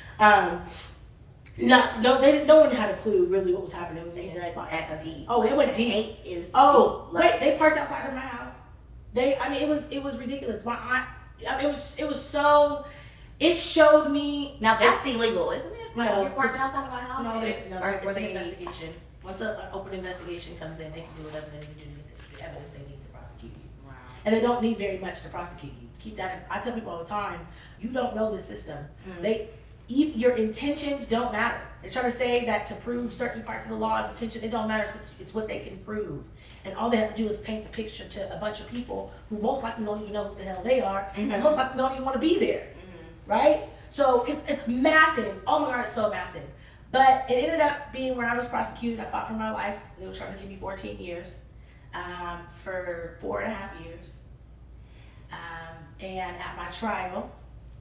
No one had a clue really what was happening with me. Oh, it went deep. They parked outside of my house. It was ridiculous. My aunt, it was so. It showed me. Now that's illegal, isn't it? Well, you're parking outside of my house. No, it's an investigation. Once an open investigation comes in, they can do whatever they need to do to get the evidence they need to prosecute you. Wow. And they don't need very much to prosecute you. Keep that. I tell people all the time, you don't know the system. Your intentions don't matter. They try to say that to prove certain parts of the law's intention, it don't matter. It's what they can prove. And all they have to do is paint the picture to a bunch of people who most likely don't even know who the hell they are, and most likely don't even want to be there, right? So it's massive. Oh my God, it's so massive. But it ended up being where I was prosecuted. I fought for my life. They were trying to give me 14 years for 4.5 years. And at my trial,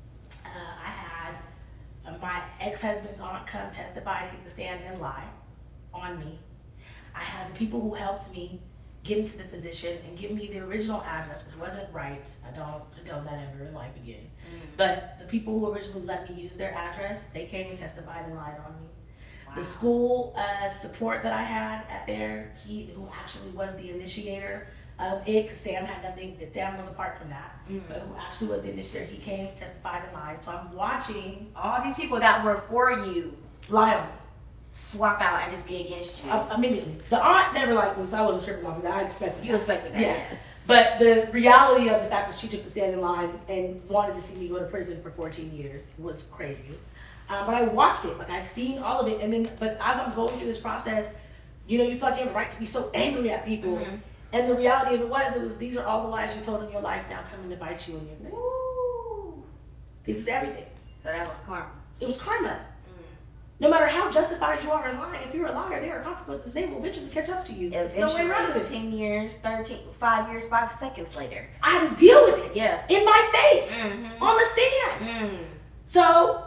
I had my ex-husband's aunt come testify, take the stand and lie on me. I had the people who helped me get into the position and give me the original address, which wasn't right. I don't condone that ever in life again. But the people who originally let me use their address, they came and testified and lied on me. Wow. The school support that I had at there, who actually was the initiator of it, because Sam had nothing, Sam was apart from that, but who actually was the initiator, he came, testified and lied. So I'm watching all these people that were for you lie on me. Swap out and just be against you. Immediately. The aunt never liked me, so I wasn't tripping off of that. I expected You expected that. Yeah. But the reality of the fact that she took the stand in line and wanted to see me go to prison for 14 years was crazy. But I watched it, I seen all of it, and then, but as I'm going through this process, you know, you feel like you have a right to be so angry at people. And the reality of it was these are all the lies you told in your life now coming to bite you in your face. Ooh. This is everything. So that was karma. It was karma. No matter how justified you are in lying, if you're a liar, there are consequences. They will eventually catch up to you. There's no way around it. 10 years, 5 years, 5 seconds later. I had to deal with it. Yeah. In my face. On the stand. So,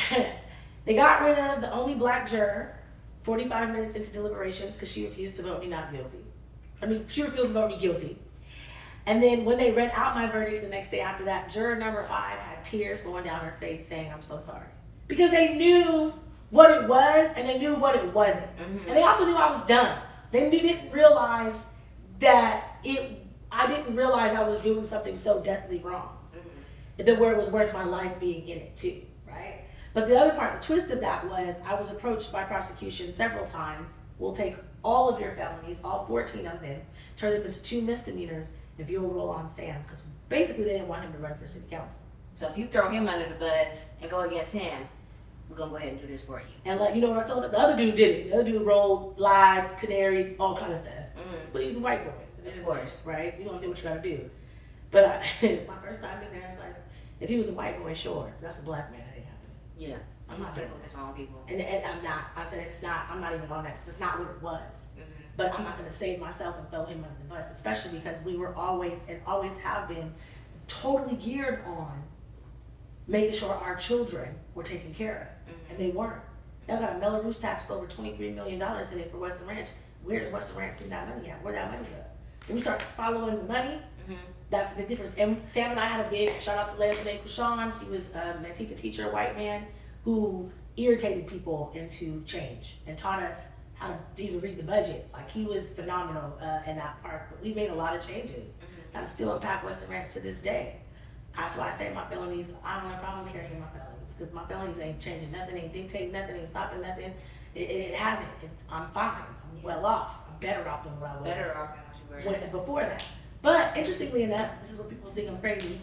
they got rid of the only black juror 45 minutes into deliberations because she refused to vote me not guilty. She refused to vote me guilty. And then when they read out my verdict the next day after that, juror number 5 had tears going down her face saying, "I'm so sorry." Because they knew what it was and they knew what it wasn't. And they also knew I was done. They didn't realize that I didn't realize I was doing something so deathly wrong. That where it was worth my life being in it too, right? But the other part, the twist of that was I was approached by prosecution several times. We'll take all of your felonies, all 14 of them, turn them into 2 misdemeanors if you'll roll on Sam. Because basically they didn't want him to run for city council. So if you throw him under the bus and go against him, we're going to go ahead and do this for you. And you know what I told him? The other dude did it. The other dude rolled, lied, canary, all kind of stuff. But he's a white boy. Of course. Right? You don't do what you got to do. But my first time in there, I was like, if he was a white boy, sure. That's a black man. That ain't happening. Yeah. I'm not going to focus on people. And I'm not. I said it's not. I'm not even on that because it's not what it was. But I'm not going to save myself and throw him under the bus, especially because we were always and always have been totally geared on making sure our children were taken care of. And they weren't. Y'all got a Melrose tax for over $23 million in it for Western Ranch. Where does Western Ranch see that money at? Where that money go? When we start following the money, that's the big difference. And Sam and I had a big shout out to Leslie Kushan. He was a Manteca teacher, a white man, who irritated people into change and taught us how to even read the budget. He was phenomenal in that part. But we made a lot of changes that still impact Western Ranch to this day. That's why I say my felonies, I don't have a problem carrying my felonies because my felonies ain't changing nothing, ain't dictating nothing, ain't stopping nothing. It hasn't. I'm fine. I'm well off. I'm better off than what I was. Better off than what you were. Before that. But interestingly enough, this is what people think I'm crazy.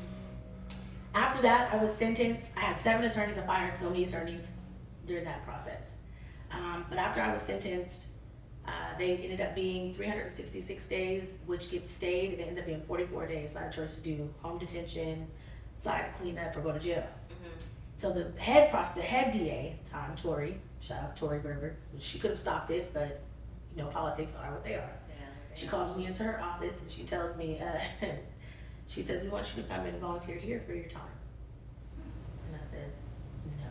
After that, I was sentenced. I had 7 attorneys. I fired so many attorneys during that process. But after I was sentenced, they ended up being 366 days, which gets stayed. It ended up being 44 days. So I had a choice to do home detention, side cleanup, or go to jail. So the head DA, time Tory, shout out Tory Berber, which she could have stopped it, but you know politics are what they are. She calls me into her office and she tells me, she says, "We want you to come in and volunteer here for your time." And I said, "No."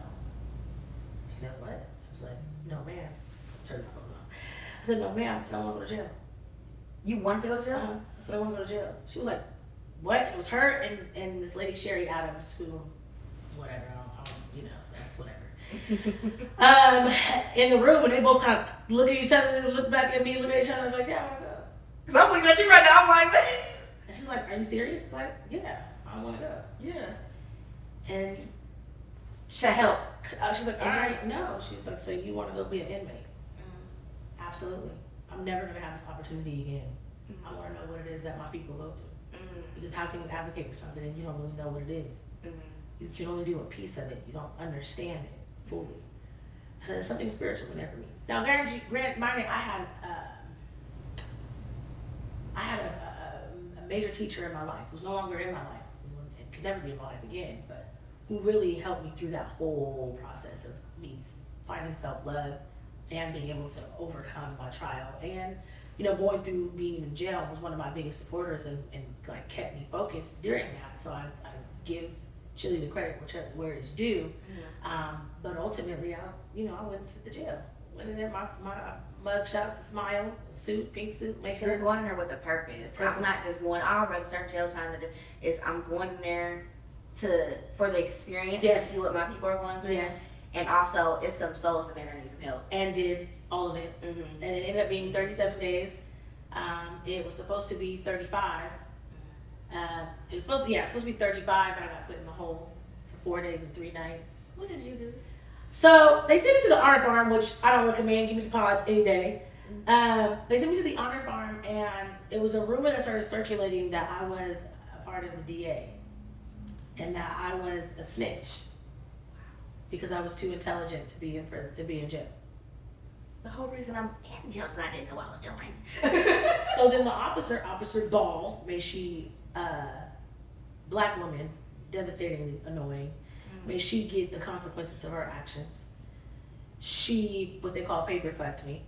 She said, what? I was like, no, ma'am. Turned my phone off. I said, no, ma'am. I said, I want to go to jail. You wanted to go to jail? I said, I want to go to jail. She was like, what? It was her and this lady, Sherry Adams, who, whatever, that's whatever. In the room, and they both kind of look at each other, look back at me, look at each other. I was like, yeah, I want to go. Because I'm looking at you right now. I'm like, and she's like, are you serious? I'm like, yeah, I want to go. yeah. And Should I help? she's like, all right, no. She's like, so you want to go be an inmate? Absolutely. I'm never going to have this opportunity again. I want to know what it is that my people go through. Because how can you advocate for something and you don't really know what it is? You can only do a piece of it. You don't understand it fully. I said, something spiritual in there for me. Now, granted, I had a major teacher in my life who's no longer in my life, and could never be in my life again, but who really helped me through that whole process of me finding self-love and being able to overcome my trial. And, going through being in jail was one of my biggest supporters and like kept me focused during that. So I give Chili the credit where it's due. But ultimately, I went to the jail. Went in there, my mug shots, a smile, a suit, pink suit, makeup. You're going there with a purpose. I'm not just going, I'd rather start jail time. I'm going there for the experience, to see what my people are going through. Yes. And also, it's some souls that need some help. And did all of it. And it ended up being 37 days. It was supposed to be 35. It was supposed to be 35, but I got put in the hole for 4 days and 3 nights. What did you do? So they sent me to the honor farm, which I don't recommend. Give me the pods any day. They sent me to the honor farm, and it was a rumor that started circulating that I was a part of the DA and that I was a snitch because I was too intelligent to be in jail. The whole reason I'm in jail is I didn't know what I was doing. So then the Officer Ball, may she, black woman, devastatingly annoying, may she get the consequences of her actions. She, what they call paper fucked me.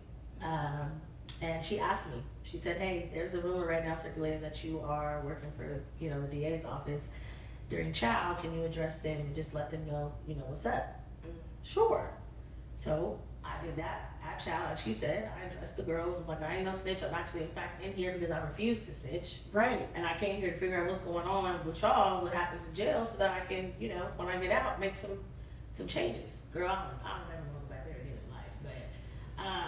And she asked me, she said, hey, there's a rumor right now circulating that you are working for, the DA's office. During chow, can you address them and just let them know, what's up? Sure. So I did that at chow, like she said. I addressed the girls. I'm like, I ain't no snitch. I'm actually, in fact, in here because I refused to snitch. Right. And I came here to figure out what's going on with y'all, what happens in jail, so that I can, when I get out, make some changes. Girl, I don't ever go back there again in life.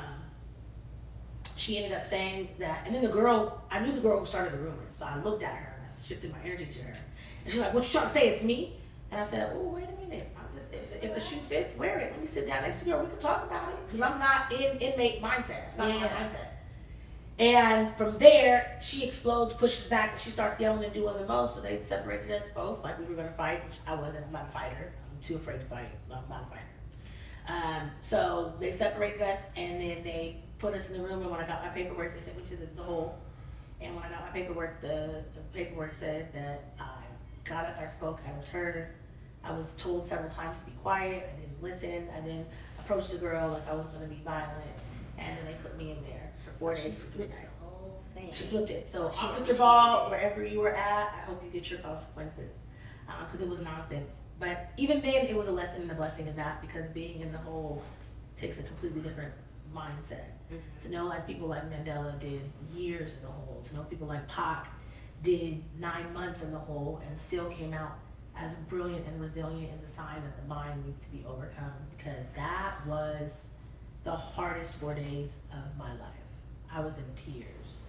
But she ended up saying that, and then I knew the girl who started the rumor, so I looked at her and I shifted my energy to her. And she's like, what you trying to say? It's me? And I said, oh, wait a minute. If the shoe fits, wear it. Let me sit down next to you. We can talk about it. Because I'm not in inmate mindset. It's not my mindset. And from there, she explodes, pushes back, and she starts yelling and doing the most. So they separated us both. Like we were going to fight, which I wasn't. I'm not a fighter. I'm too afraid to fight. I'm not a fighter. So they separated us, and then they put us in the room. And when I got my paperwork, they sent me to the hole. And when I got my paperwork, the paperwork said that I got up, I spoke, I returned. I was told several times to be quiet. I didn't listen. I then approached the girl like I was going to be violent, and then they put me in there for 4 days, 3 nights. She flipped it. So, Officer Ball, wherever you were at, I hope you get your consequences, because it was nonsense. But even then, it was a lesson and a blessing in that, because being in the hole takes a completely different mindset. To know like people like Mandela did years in the hole. To know people like Pac did 9 months in the hole and still came out as brilliant and resilient, is a sign that the mind needs to be overcome, because that was the hardest 4 days of my life. I was in tears.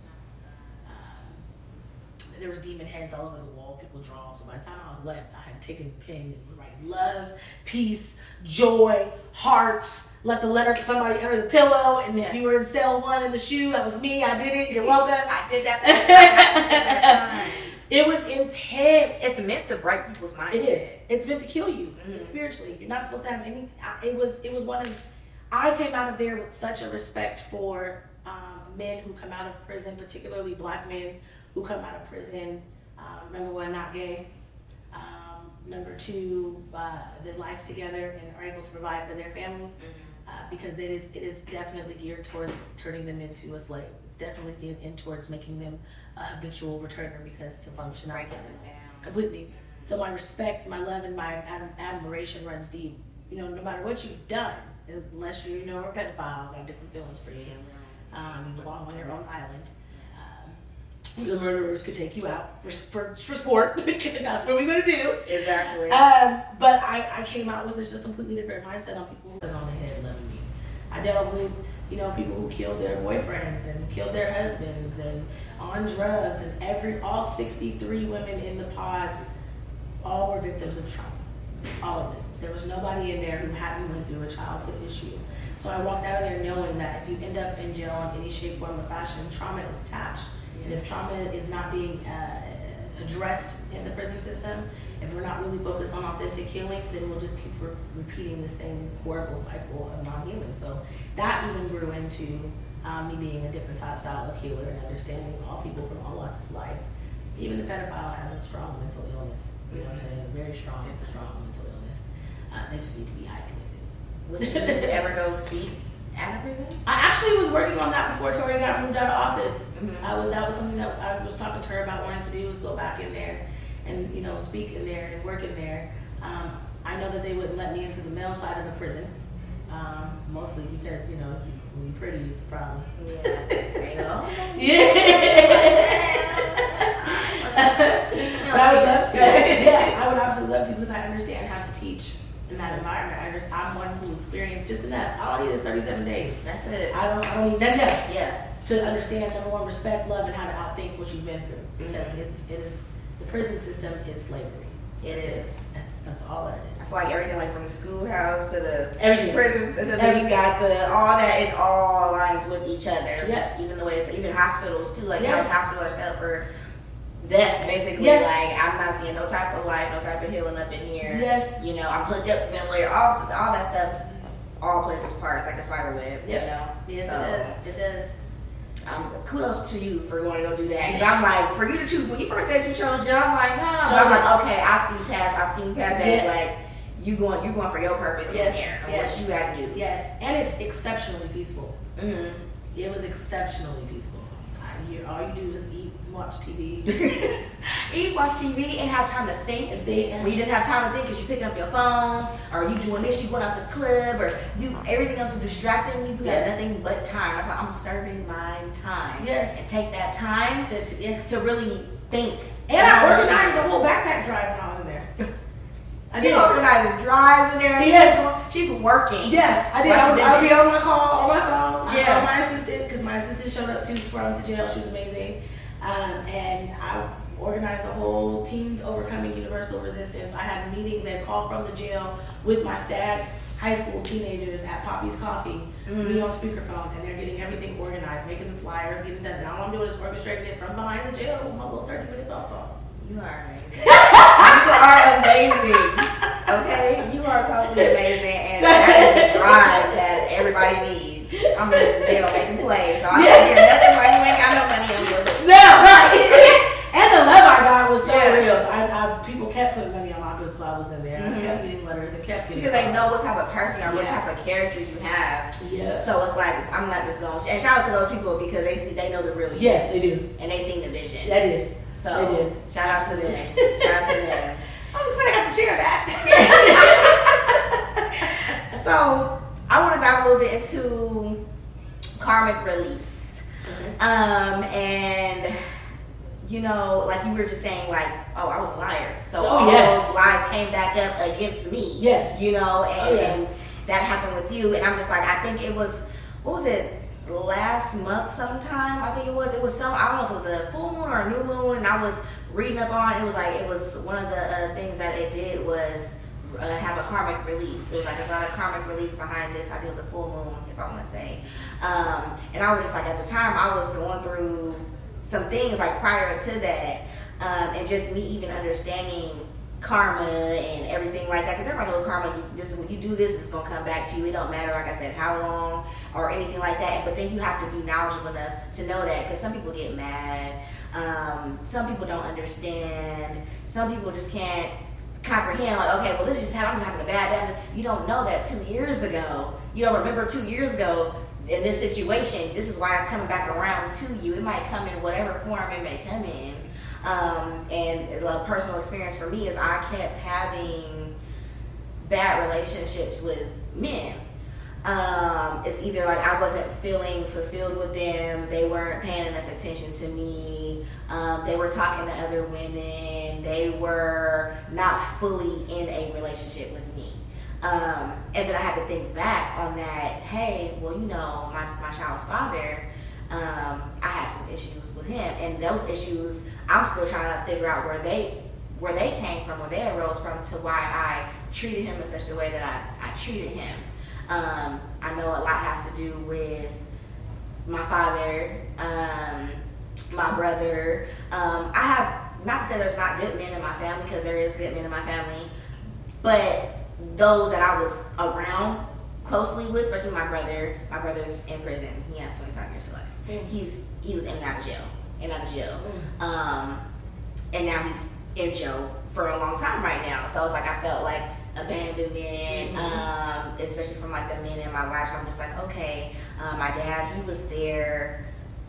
There was demon heads all over the wall, people drawing. So by the time I was left, I had taken a pen and was writing love, peace, joy, hearts. Let the letter for somebody under the pillow, and if you were in cell 1 in the shoe, that was me. I did it. You're welcome. I did that. It was intense. It's meant to break people's minds. It is. It's meant to kill you spiritually. You're not supposed to have any. It was one of. I came out of there with such a respect for men who come out of prison, particularly black men who come out of prison. Number one, not gay. Number two, their life together and are able to provide for their family. Because it is definitely geared towards turning them into a slave. It's definitely geared in towards making them a habitual returner, because to function outside completely. So my respect, my love, and my admiration runs deep. No matter what you've done, unless you know, a pedophile, I got different feelings for you. You belong on your own island. The murderers could take you out for sport. That's what we're gonna do. Exactly. But I came out with just a completely different mindset on people who on the head loving me. I dealt with, people who killed their boyfriends and killed their husbands and on drugs, and all 63 women in the pods all were victims of trauma. All of them. There was nobody in there who hadn't went through a childhood issue. So I walked out of there knowing that if you end up in jail in any shape, form, or fashion, trauma is attached. And if trauma is not being addressed in the prison system, if we're not really focused on authentic healing, then we'll just keep repeating the same horrible cycle of non-healing. So that even grew into me being a different style of healer and understanding all people from all walks of life. Even the pedophile has a strong mental illness. You know what I'm saying? A very strong mental illness. They just need to be isolated. Would you ever go speak at a prison? I actually was working on that before Tori got moved out of office. Mm-hmm. That was something that I was talking to her about wanting to do, was go back in there and speak in there and work in there. I know that they wouldn't let me into the male side of the prison, mostly because when you're pretty, it's a problem. Yeah. There you go. But I would love to. Yeah, I would absolutely love to, because I understand how to teach in that environment. I'm one who experienced just enough. All I need is 37 days. That's it. I don't need nothing else. Yeah. To understand, number one, respect, love, and how to outthink what you've been through. Because it is the prison system is slavery. It is. That's all it is. It's like everything, like from the schoolhouse to the Everything. prisons, and then you got all that. It all aligns with each other. Yeah. Even the way it's even hospitals too. Like Yes. hospitals are set up for death, basically. Yes. Like I'm not seeing no type of life, no type of healing up in here. Yes. I'm hooked up, ventilator, all that stuff. All plays its parts, like a spider web. Yep. Yes, So, it does. kudos to you for wanting to go do that. Because I'm like, for you to choose, when you first said you chose jail, I'm like, no. So I was like, okay, I've seen past that. Yeah. Like, you going for your purpose in there and what you got to do. Yes, and it's exceptionally peaceful. Mm-hmm. It was exceptionally peaceful. All you do is eat, watch TV. Eat, watch TV, and have time to think. When you didn't have time to think because you picking up your phone, or you doing this, you going out to the club, or everything else is distracting you. You got nothing but time. That's why I'm serving my time. Yes. And take that time to really think. And I organized the whole backpack drive when I was in there. I She did. organized the drives in there. Yes. She's working. Yeah, I did. I would be on my phone. I Yeah. called my assistant, because my assistant showed up too before I went to jail. She was amazing. And I organized the whole Teens Overcoming Universal Resistance. I had meetings that called from the jail with my Stag high school teenagers at Poppy's Coffee, me on speakerphone, and they're getting everything organized, making the flyers, getting done. And all I'm doing is orchestrating it from behind the jail with my little 30-minute phone call. You are amazing. You are amazing. Okay? You are totally amazing. And that is the drive that everybody needs. I'm in jail making plays, so I don't hear nothing like you ain't got no money on your list. No, right. And the love I got was so real. People kept putting money on my books while I was in there. I kept getting letters and kept getting Because they know what type of person or what type of character you have. Yeah. So it's like, I'm not just going. And shout out to those people because they know the real you. Yes, they do. And they seen the vision. They did. So They did. shout out to them. Shout out to them. I'm excited I got to share that. So I want to dive a little bit into karmic release. Okay. And like you were just saying, like, oh, I was a liar. So Oh, all yes. those lies came back up against me. Yes. And that happened with you. And I'm just like, I think it was, what was it? Last month sometime, I think it was some, I don't know if it was a full moon or a new moon, and I was reading up on it. It was one of the things that it did was have a karmic release. It was like, there's not a karmic release behind this. I think it was a full moon, if I want to say. And I was just like, at the time, I was going through some things like prior to that, and just me even understanding karma and everything like that, because everybody knows karma, when you do this, it's going to come back to you. It don't matter, like I said, how long or anything like that, but then you have to be knowledgeable enough to know that, because some people get mad, some people don't understand, some people just can't comprehend, like, okay, well, this just happened, I'm just having a bad day. You don't know that 2 years ago. You don't remember 2 years ago in this situation. This is why it's coming back around to you. It might come in whatever form it may come in. And a personal experience for me is I kept having bad relationships with men. It's either like I wasn't feeling fulfilled with them, they weren't paying enough attention to me, they were talking to other women, they were not fully in a relationship with me. And then I had to think back on that, hey, well, you know, my child's father, I had some issues with him, and those issues, I'm still trying to figure out where they came from, where they arose from, to why I treated him in such a way that I treated him. I know a lot has to do with my father, my brother. I have, not to say there's not good men in my family, because there is good men in my family, but those that I was around closely with, especially my brother's in prison. He has 25 years to life. He was in and out of jail. And now he's in jail for a long time right now. So it's like I felt like abandonment, especially from like the men in my life. So I'm just like, okay, my dad, he was there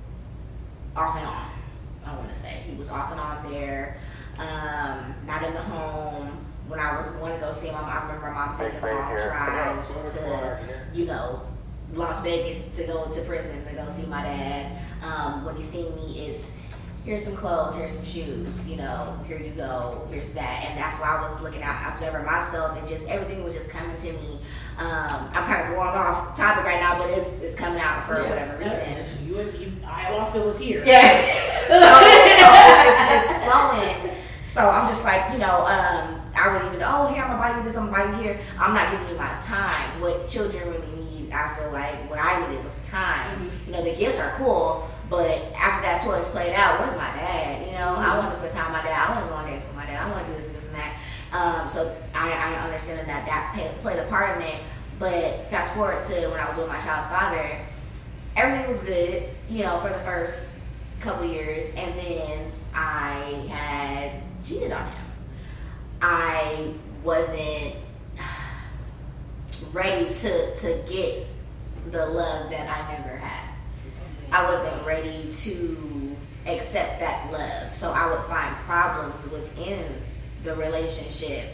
off and on. I want to say he was off and on there, not in the home. When I was going to go see him, I remember mom taking long drives to, you know, Las Vegas to go to prison to go see my dad. When he seen me, it's here's some clothes, here's some shoes, you know, here you go, here's that. And that's why I was looking out, observing myself, and just everything was just coming to me. I'm kind of going off topic right now, but it's coming out for whatever reason. Ayahuasca was here. Yeah. so it's flowing. So I'm just like, you know, I would even, oh, here, I'm going to buy you this, I'm going to buy you here. I'm not giving you my time. What children really need, I feel like, what I needed was time. You know, the gifts are cool, but after that toy's played out, where's my dad? You know, I want to spend time with my dad. I want to go on dates with my dad. I want to do this and that. So I understand that played a part in it. But fast forward to when I was with my child's father, everything was good, you know, for the first couple years. And then I had cheated on him. I wasn't ready to get the love that I never had. I wasn't ready to accept that love. So I would find problems within the relationship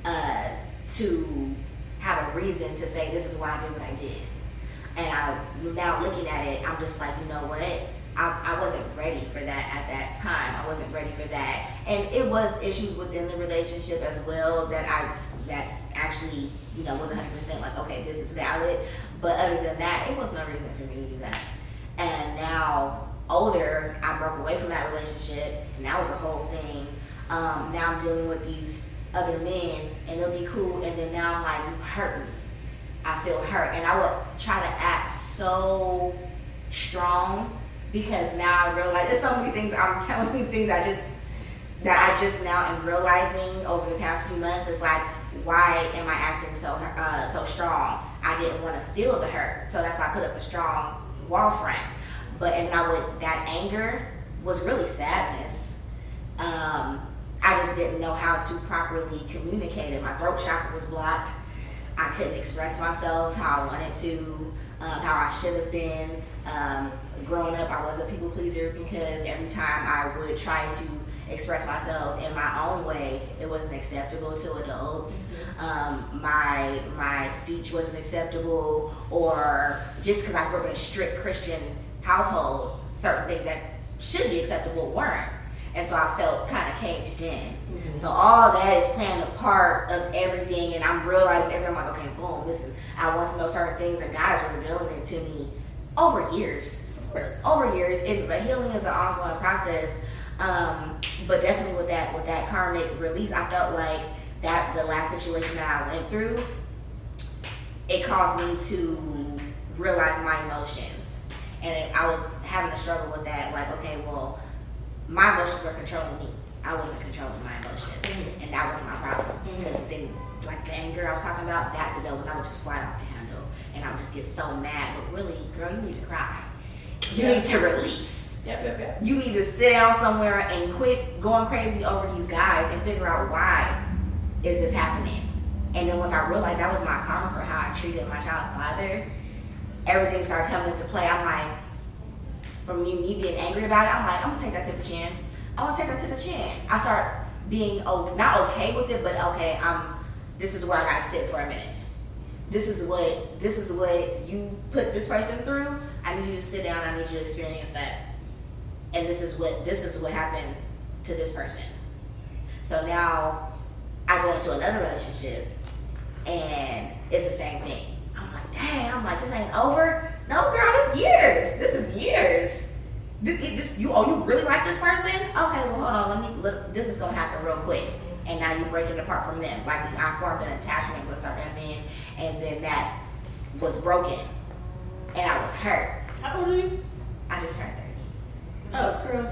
to have a reason to say, this is why I did what I did. And now looking at it, I'm just like, you know what? I wasn't ready for that at that time. I wasn't ready for that. And it was issues within the relationship as well that actually, you know, wasn't 100% like, okay, this is valid. But other than that, it was no reason for me to do that. And now, older, I broke away from that relationship, and that was a whole thing. Now I'm dealing with these other men, and they'll be cool, and then now I'm like, you hurt me. I feel hurt. And I would try to act so strong, because now I realize there's so many things I'm telling you, things that I just now am realizing over the past few months. It's like, why am I acting so strong? I didn't want to feel the hurt, so that's why I put up a strong wall front. That anger was really sadness. I just didn't know how to properly communicate it. My throat chakra was blocked. I couldn't express myself how I wanted to, how I should have been. Growing up, I was a people pleaser, because every time I would try to express myself in my own way, it wasn't acceptable to adults. My speech wasn't acceptable, or just because I grew up in a strict Christian household, certain things that should be acceptable weren't. And so I felt kind of caged in. So all that is playing a part of everything, and I'm realizing everything. I'm like, okay, boom, listen, I want to know certain things, and God is revealing it to me over years. Of course. Over years. Healing is an ongoing process. But definitely with that karmic release, I felt like that the last situation that I went through, it caused me to realize my emotions. And I was having a struggle with that, like, okay, well, my emotions were controlling me. I wasn't controlling my emotions. And that was my problem. Because then, like the anger I was talking about, that developed, and I would just fly off the handle. And I would just get so mad. But really, girl, you need to cry. You need to release. Yep. You need to sit down somewhere and quit going crazy over these guys and figure out why is this happening. And then once I realized that was my karma for how I treated my child's father, everything started coming into play. I'm like, from me being angry about it, I'm like, I'm gonna take that to the chin. I want to take that to the chin. I start being not okay with it, but okay, this is where I gotta sit for a minute. this is what you put this person through. I need you to sit down. I need you to experience that. And this is what happened to this person. So now I go into another relationship and it's the same thing. I'm like, dang, this ain't over. No, girl, this is years. You really like this person? Okay, well, hold on. This is gonna happen real quick. And now you're breaking apart from them. Like, I formed an attachment with certain men, and then that was broken, and I was hurt. How old are you? I just turned 30. Oh, girl.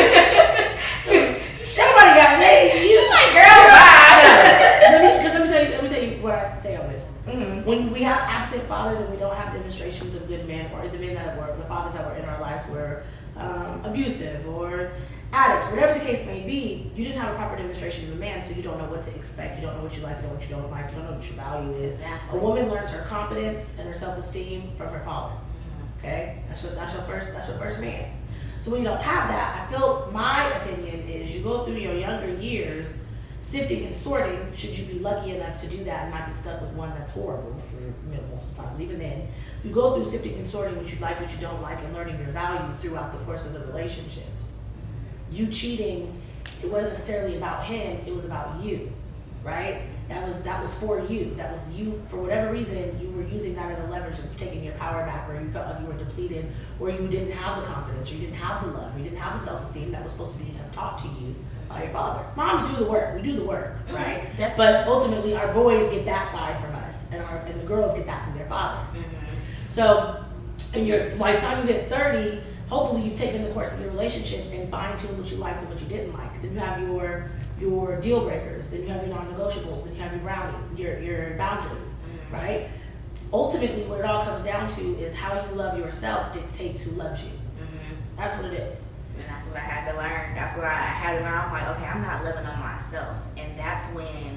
Somebody got me. You like, girl, bye. Let me tell you what I say on this. Mm-hmm. When we have absent fathers and we don't have demonstrations of good men, or the fathers that were in our lives were abusive or addicts, whatever the case may be, you didn't have a proper demonstration of a man, so you don't know what to expect. You don't know what you like, you don't know what you don't like, you don't know what your value is. Exactly. A woman learns her confidence and her self-esteem from her father. Okay, that's your first man. So when you don't have that, I feel my opinion is you go through your younger years sifting and sorting. Should you be lucky enough to do that and not get stuck with one that's horrible for multiple times, even then, you go through sifting and sorting what you like, what you don't like, and learning your value throughout the course of the relationships. You cheating, it wasn't necessarily about him, it was about you, right? That was for you. That was you, for whatever reason, you were using that as a leverage of taking your power back, or you felt like you were depleted, or you didn't have the confidence, or you didn't have the love, or you didn't have the self-esteem that was supposed to be taught to you by your father. Moms do the work, we do the work, right? Definitely. But ultimately, our boys get that side from us, and the girls get that from their father. Mm-hmm. So, by the time you get 30, hopefully you've taken the course of your relationship and fine-tuned what you liked and what you didn't like. Then you have your deal breakers, then you have your non-negotiables, then you have your brownies, your boundaries, right? Ultimately, what it all comes down to is how you love yourself dictates who loves you. Mm-hmm. That's what it is. And that's what I had to learn. I'm like, okay, I'm not living on myself. And that's when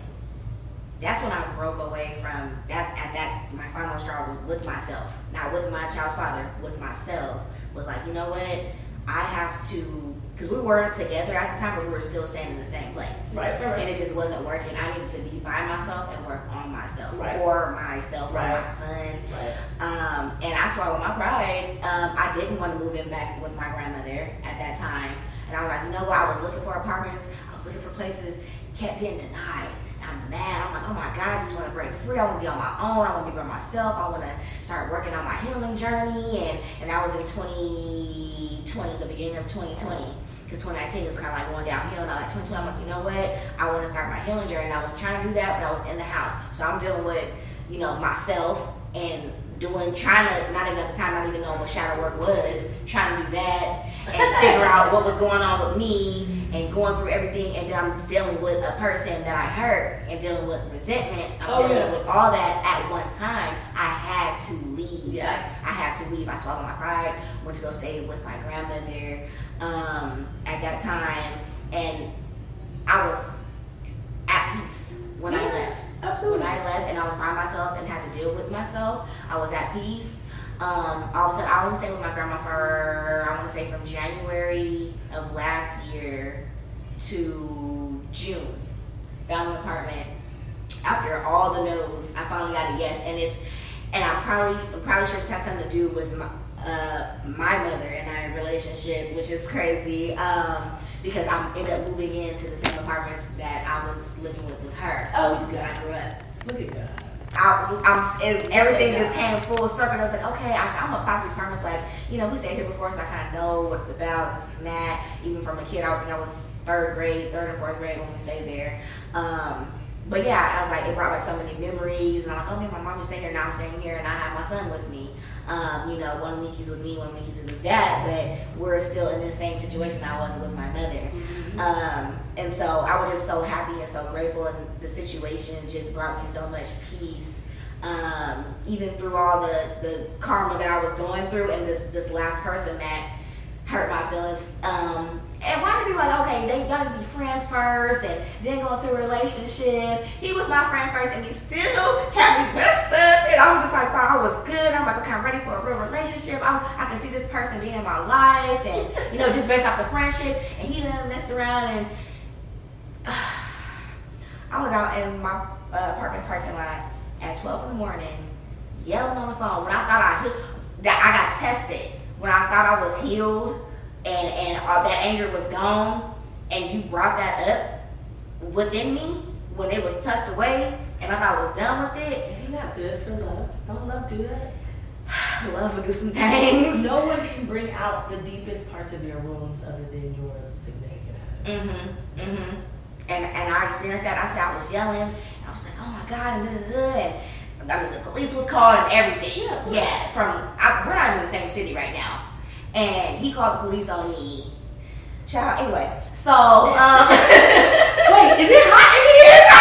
I broke away from, my final straw was with myself. Not with my child's father, with myself. Was like, you know what? I have to, because we weren't together at the time, but we were still staying in the same place. Right. And it just wasn't working. I needed to be by myself and work on myself, Right. for myself, for Right. my son. Right. And I swallowed my pride. I didn't want to move in back with my grandmother at that time. And I was like, you know what? I was looking for apartments. I was looking for places. Kept getting denied. I'm mad. I'm like, oh my God, I just want to break free. I want to be on my own. I want to be by myself. I want to start working on my healing journey. And that was in 2020, the beginning of 2020. Because 2019 was kind of like going downhill. And I like 2020, I'm like, you know what? I want to start my healing journey. And I was trying to do that, but I was in the house. So I'm dealing with, myself and trying to, not even at the time, not even knowing what shadow work was, trying to do that and figure out what was going on with me and going through everything. And then I'm dealing with a person that I hurt and dealing with resentment. I'm dealing with all that at one time. I had to leave. Yeah. I had to leave. I swallowed my pride, went to go stay with my grandmother at that time. And I was at peace when I left. Absolutely. When I left and I was by myself and had to deal with myself, I was at peace. I want to stay with my grandma from January of last year to June. Found an apartment. After all the no's, I finally got a yes, and I'm probably sure this has something to do with my mother and I relationship, which is crazy. Because I ended up moving into the same apartments that I was living with her. Oh, you when got I grew up. Look at that. Everything just came full circle. I was like, okay, I'm applying for these apartments. Like, we stayed here before, so I kind of know what it's about, this and that. Even from a kid, I think I was third or fourth grade when we stayed there. But yeah, I was like, it brought back so many memories. And I'm like, oh man, my mom was staying here, now I'm staying here, and I have my son with me. 1 week he's with me, 1 week he's with dad, but we're still in the same situation I was with my mother. Mm-hmm. And so I was just so happy and so grateful, and the situation just brought me so much peace. Even through all the karma that I was going through, and this last person that hurt my feelings. And why did be like, okay, they gotta be friends first and then go into a relationship. He was my friend first and he still had me messed up. And I was just like, thought I was good. I'm like, okay, I'm ready for a real relationship. I can see this person being in my life and, just based off the friendship. And he done messed around and I was out in my apartment parking lot at 12 in the morning, yelling on the phone when I thought I got tested, when I thought I was healed and that anger was gone, and you brought that up within me when it was tucked away and I thought I was done with it. Isn't that good for love? Don't love do that? Love will do some things. No one can bring out the deepest parts of your wounds other than your significant other. And I experienced that. I was yelling, and I was like, oh my God, and I mean, the police was called and everything. Yeah, we're not in the same city right now. And he called the police on me. Child, anyway, so, wait, is it hot in here? It's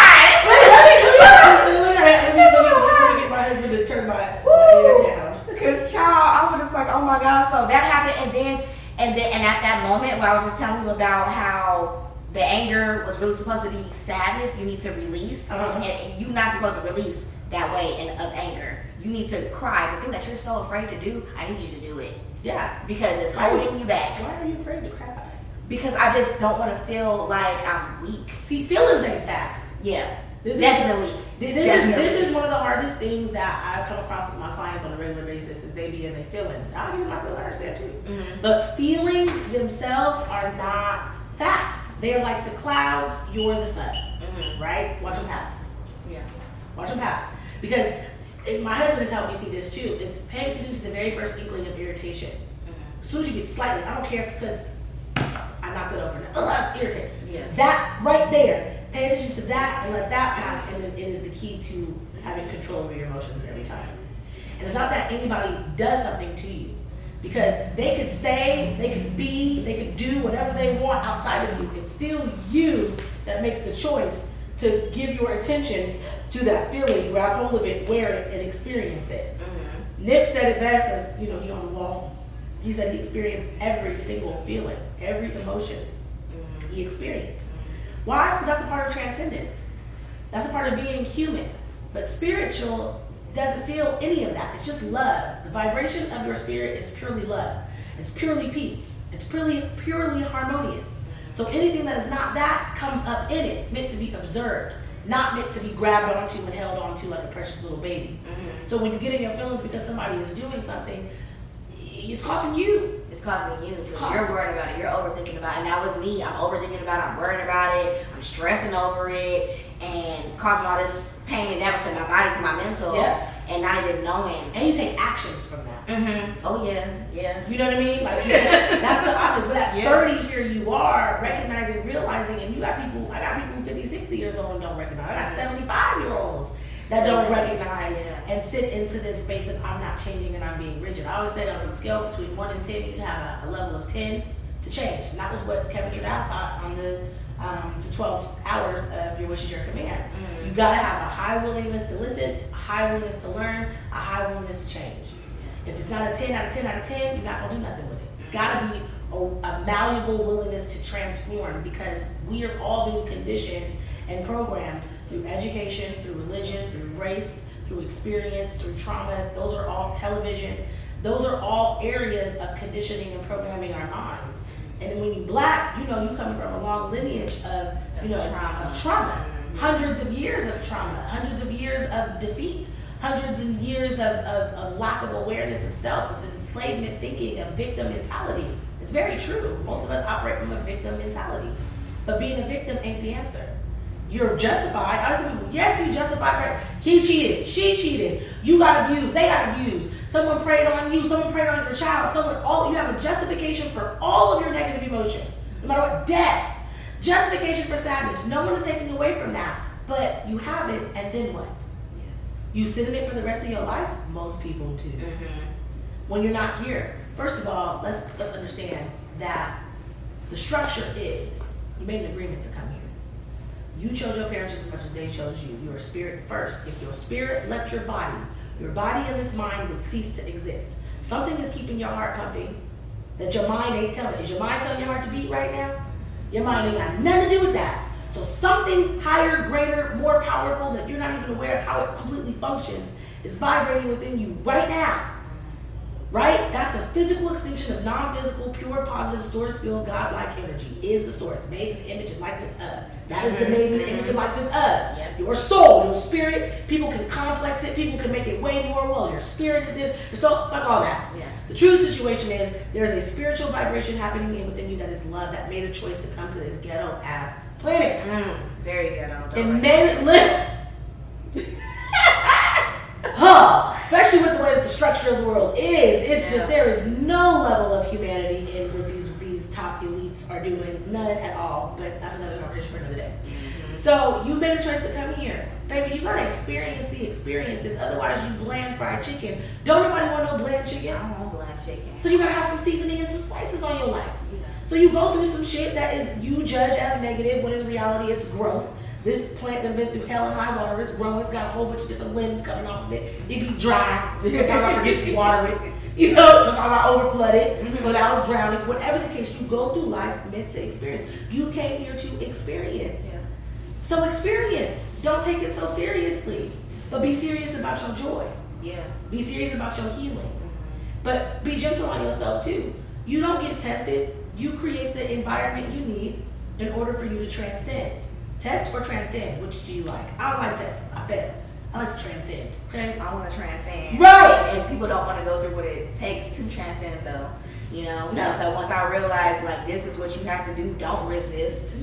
hot. Let me get my husband to turn my hair down. Because, child, I was just like, oh my God. So that happened, and at that moment where I was just telling you about how the anger was really supposed to be sadness, you need to release, and you're not supposed to release that way of anger. You need to cry. The thing that you're so afraid to do, I need you to do it. Yeah. Because it's holding you back. Why are you afraid to cry? Because I just don't want to feel like I'm weak. See, feelings ain't facts. Yeah. Definitely. This is one of the hardest things that I come across with my clients on a regular basis is they be in their feelings. I don't even know if I understand too. But feelings themselves are not facts. They're like the clouds, you're the sun. Right? Watch them pass. Yeah. Watch them pass. Because my husband has helped me see this too. It's paying attention to the very first inkling of irritation. As soon as you get slightly, I don't care if it's because I knocked it over. It's irritating. Yeah. That right there, pay attention to that and let that pass, and then it is the key to having control over your emotions every time. And it's not that anybody does something to you, because they could say, they could be, they could do whatever they want outside of you. It's still you that makes the choice to give your attention to that feeling, grab hold of it, wear it, and experience it. Nip said it best, as he on the wall. He said he experienced every single feeling, every emotion he experienced. Why? Because that's a part of transcendence. That's a part of being human. But spiritual doesn't feel any of that. It's just love. The vibration of your spirit is purely love. It's purely peace. It's purely harmonious. So anything that is not that comes up in it, meant to be observed, not meant to be grabbed onto and held onto like a precious little baby. So when you get in your feelings because somebody is doing something, it's causing you. It's causing you because you're worried about it. You're overthinking about it. And that was me. I'm overthinking about it. I'm worried about it. I'm stressing over it and causing all this pain and damage to my body, to my mental, and not even knowing. And you take actions from that. Oh, yeah. You know what I mean? Like, that's the opposite. But at 30, here you are, recognizing, realizing, and I got people 50, 60 years old and don't recognize. I got 75-year-olds that don't recognize and sit into this space of I'm not changing and I'm being rigid. I always say on a scale between 1 and 10, you have a level of 10 to change. And that was what Kevin Trudeau taught on the 12 hours of Your Wish is Your Command. You gotta have a high willingness to listen, a high willingness to learn, a high willingness to change. If it's not a 10 out of 10 out of 10, you're not gonna do nothing with it. It's gotta be a malleable willingness to transform, because we are all being conditioned and programmed through education, through religion, through race, through experience, through trauma. Those are all television. Those are all areas of conditioning and programming our mind. And when you're Black, you coming from a long lineage of trauma. Hundreds of years of trauma, hundreds of years of defeat, hundreds of years of lack of awareness of self, of enslavement thinking, of victim mentality. It's very true. Most of us operate from a victim mentality. But being a victim ain't the answer. You're justified. I was people, yes, you justified her. He cheated. She cheated. You got abused. They got abused. Someone preyed on you. Someone preyed on your child. You have a justification for all of your negative emotion. No matter what. Death. Justification for sadness. No one is taking away from that. But you have it, and then what? You sit in it for the rest of your life? Most people do. When you're not here. First of all, let's understand that the structure is, you made an agreement to come here. You chose your parents just as much as they chose you. You're a spirit first. If your spirit left your body and this mind would cease to exist. Something is keeping your heart pumping that your mind ain't telling. Is your mind telling your heart to beat right now? Your mind ain't got nothing to do with that. So something higher, greater, more powerful that you're not even aware of how it completely functions is vibrating within you right now. right? That's a physical extension of non-physical, pure, positive, source field, God-like energy. Is the source, made in the image and likeness of. That is the made in the image and likeness of. Yep. Your soul, your spirit. People can complex it. People can make it way more. Well, your spirit is this. Your soul, fuck all that. Yeah. The true situation is there's a spiritual vibration happening within you that is love, that made a choice to come to this ghetto ass planet. Very ghetto. And made it live. Especially with the way that the structure of the world is. It's just there is no level of humanity in what these top elites are doing. None at all. But that's another conversation for another day. So you made a choice to come here. Baby, you gotta experience the experiences. Otherwise you bland fried chicken. Don't nobody want no bland chicken. I don't want bland chicken. So you gotta have some seasoning and some spices on your life. Yeah. So you go through some shit that is you judge as negative when in reality it's growth. This plant has been through hell and high water. It's growing. It's got a whole bunch of different limbs coming off of it. It be dry. Sometimes I forget to water it. You know, sometimes I overflood it. So that was drowning. Whatever the case, you go through life meant to experience. You came here to experience. Yeah. So experience. Don't take it so seriously. But be serious about your joy. Yeah. Be serious about your healing. But be gentle on yourself too. You don't get tested. You create the environment you need in order for you to transcend. Test or transcend? Which do you like? I don't like tests. I fail. I like to transcend. Okay? I want to transcend. Right. And people don't want to go through what it takes to transcend, though. You know. No. And so once I realized, like, this is what you have to do. Don't resist.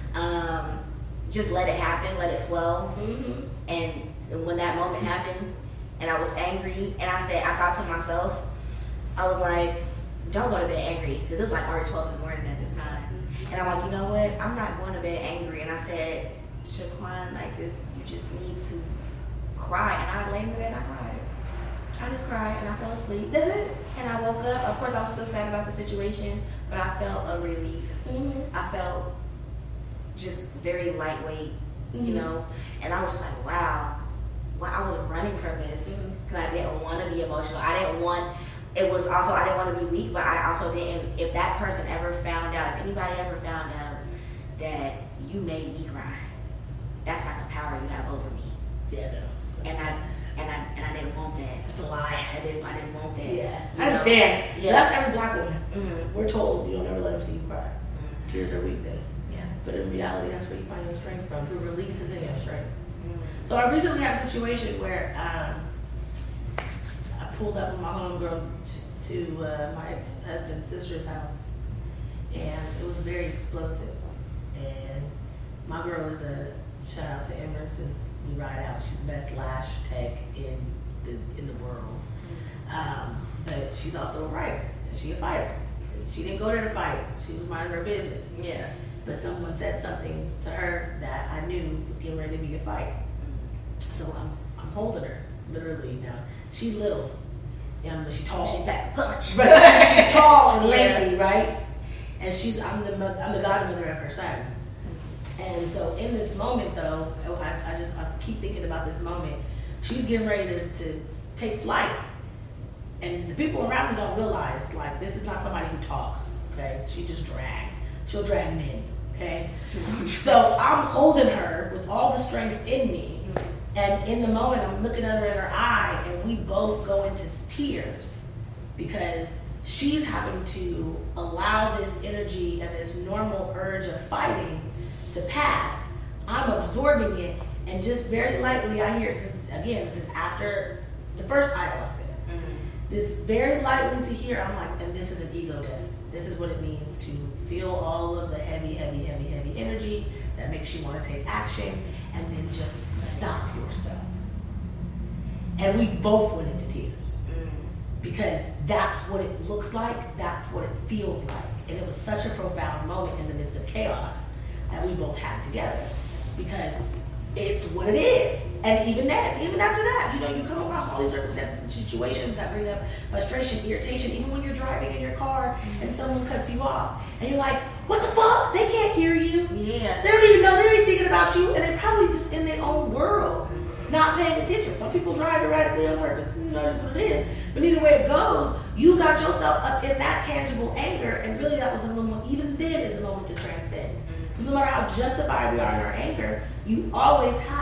Just let it happen. Let it flow. And when that moment happened, and I was angry, and I thought to myself, I was like, don't go to bed angry, because it was like already 12 in the morning at this time. And I'm like, you know what? I'm not going to bed angry. And I said, Shaquan, like this, you just need to cry. And I lay in the bed and I cried. I just cried and I fell asleep. That's it. And I woke up. Of course, I was still sad about the situation, but I felt a release. I felt just very lightweight, you know? And I was just like, wow. Well, I was running from this because I didn't want to be emotional. I didn't want to be weak, but I also didn't, if that person ever found out, if anybody ever found out that you made me cry, that's like a power you have over me. Yeah, no. And I didn't want that. That's a lie. I didn't want that. Yeah. You I understand. know? Yeah. That's every black woman. We're told you don't ever let them see you cry. Tears are weakness. Yeah. But in reality, that's where you find your strength from. The release is in your strength. So I recently had a situation where I pulled up with my homegirl to my ex-husband's sister's house, and it was very explosive. And my girl is shout out to Emma, because we ride out. She's the best lash tech in the world. But she's also a writer, and she's a fighter. She didn't go there to fight. She was minding her business. Yeah. But someone said something to her that I knew was getting ready to be a fight. So I'm holding her, literally now. She's little, but she's tall. She back punch. Right. She's tall and lengthy, right? And I'm the godmother of her son. And so in this moment, though, I keep thinking about this moment. She's getting ready to take flight, and the people around me don't realize, like, this is not somebody who talks. Okay, she just drags. She'll drag men. Okay, so I'm holding her with all the strength in me. And in the moment, I'm looking at her in her eye, and we both go into tears because she's having to allow this energy and this normal urge of fighting to pass. I'm absorbing it, and just very lightly, I hear, this is after the first ayahuasca. This very lightly to hear, I'm like, and this is an ego death. This is what it means to feel all of the heavy energy that makes you want to take action, and then just stop yourself. And we both went into tears because that's what it looks like, that's what it feels like. And it was such a profound moment in the midst of chaos that we both had together, because it's what it is. And even after that, you come across all these circumstances and situations that bring up frustration, irritation, even when you're driving in your car and someone cuts you off, and you're like, what the fuck? They can't hear you. Yeah. They don't even know, they ain't thinking about you, and they're probably just in their own world, not paying attention. Some people drive erratically on purpose, that's what it is. But either way it goes, you got yourself up in that tangible anger, and really that was a moment, even then is a moment to transcend. Because no matter how justified we are in our anger, you always have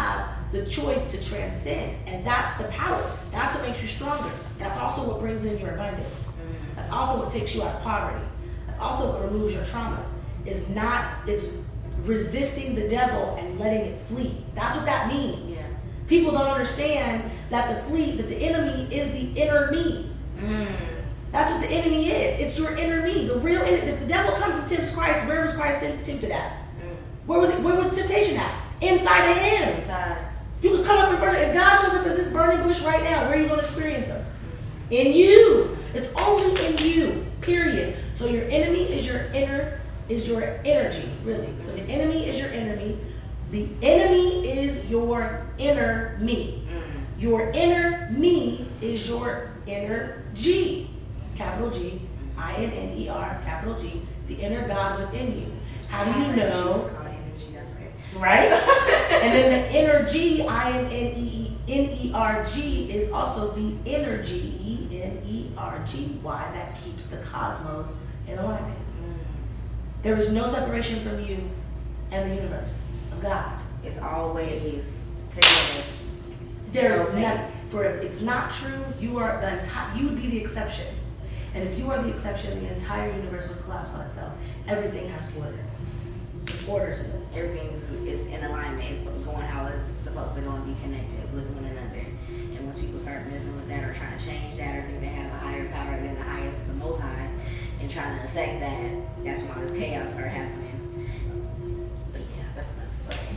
the choice to transcend. And that's the power. That's what makes you stronger. That's also what brings in your abundance. That's also what takes you out of poverty. That's also what removes your trauma. Is resisting the devil and letting it flee. That's what that means. Yeah. People don't understand that the enemy is the inner me. That's what the enemy is. It's your inner me. The real enemy. If the devil comes and tempts Christ, where was Christ tempted at? Where was temptation at? Inside of him. Inside. You could come up and burn it. If God shows up as this burning bush right now, where are you going to experience him? In you. It's only in you. Period. So your enemy is your energy, really. So the enemy is your enemy. The enemy is your inner me. Your inner me is your inner G. Capital G, I-N-N-E-R, capital G, the inner God within you. How do you know? Right? And then the inner G, I-N-N-E-R-G, is also the energy, E-N-E-R-G-Y, that keeps the cosmos in alignment. There is no separation from you and the universe of God. It's always together. There's nothing. For if it's not true, you would be the exception. And if you are the exception, the entire universe would collapse on itself. Everything has order. There's orders in this. Everything is in alignment. It's going how it's supposed to go and be connected with one another. And once people start messing with that or trying to change that or think they have a higher power than the highest, the most high, and trying to affect that, that's when all this chaos start happening. But yeah, that's another story.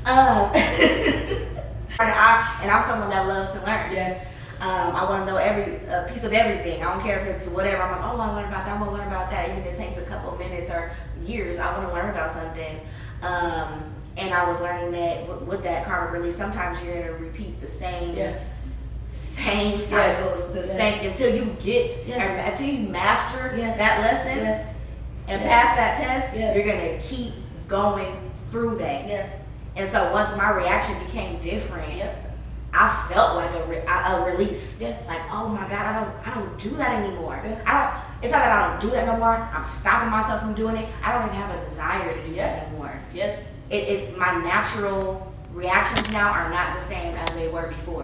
And I'm someone that loves to learn. Yes. I want to know every piece of everything. I don't care if it's whatever. I'm like, oh, I want to learn about that. I want to learn about that. Even if it takes a couple of minutes or years, I want to learn about something. And I was learning that with that karma release, sometimes you're going to repeat the same cycles, same until you get, until you master that lesson and pass that test. You're going to keep going through that. And so once my reaction became different, I felt like a release. Like, oh my God, I don't do that anymore. It's not that I don't do that no more. I'm stopping myself from doing it. I don't even have a desire to do that anymore. My natural reactions now are not the same as they were before.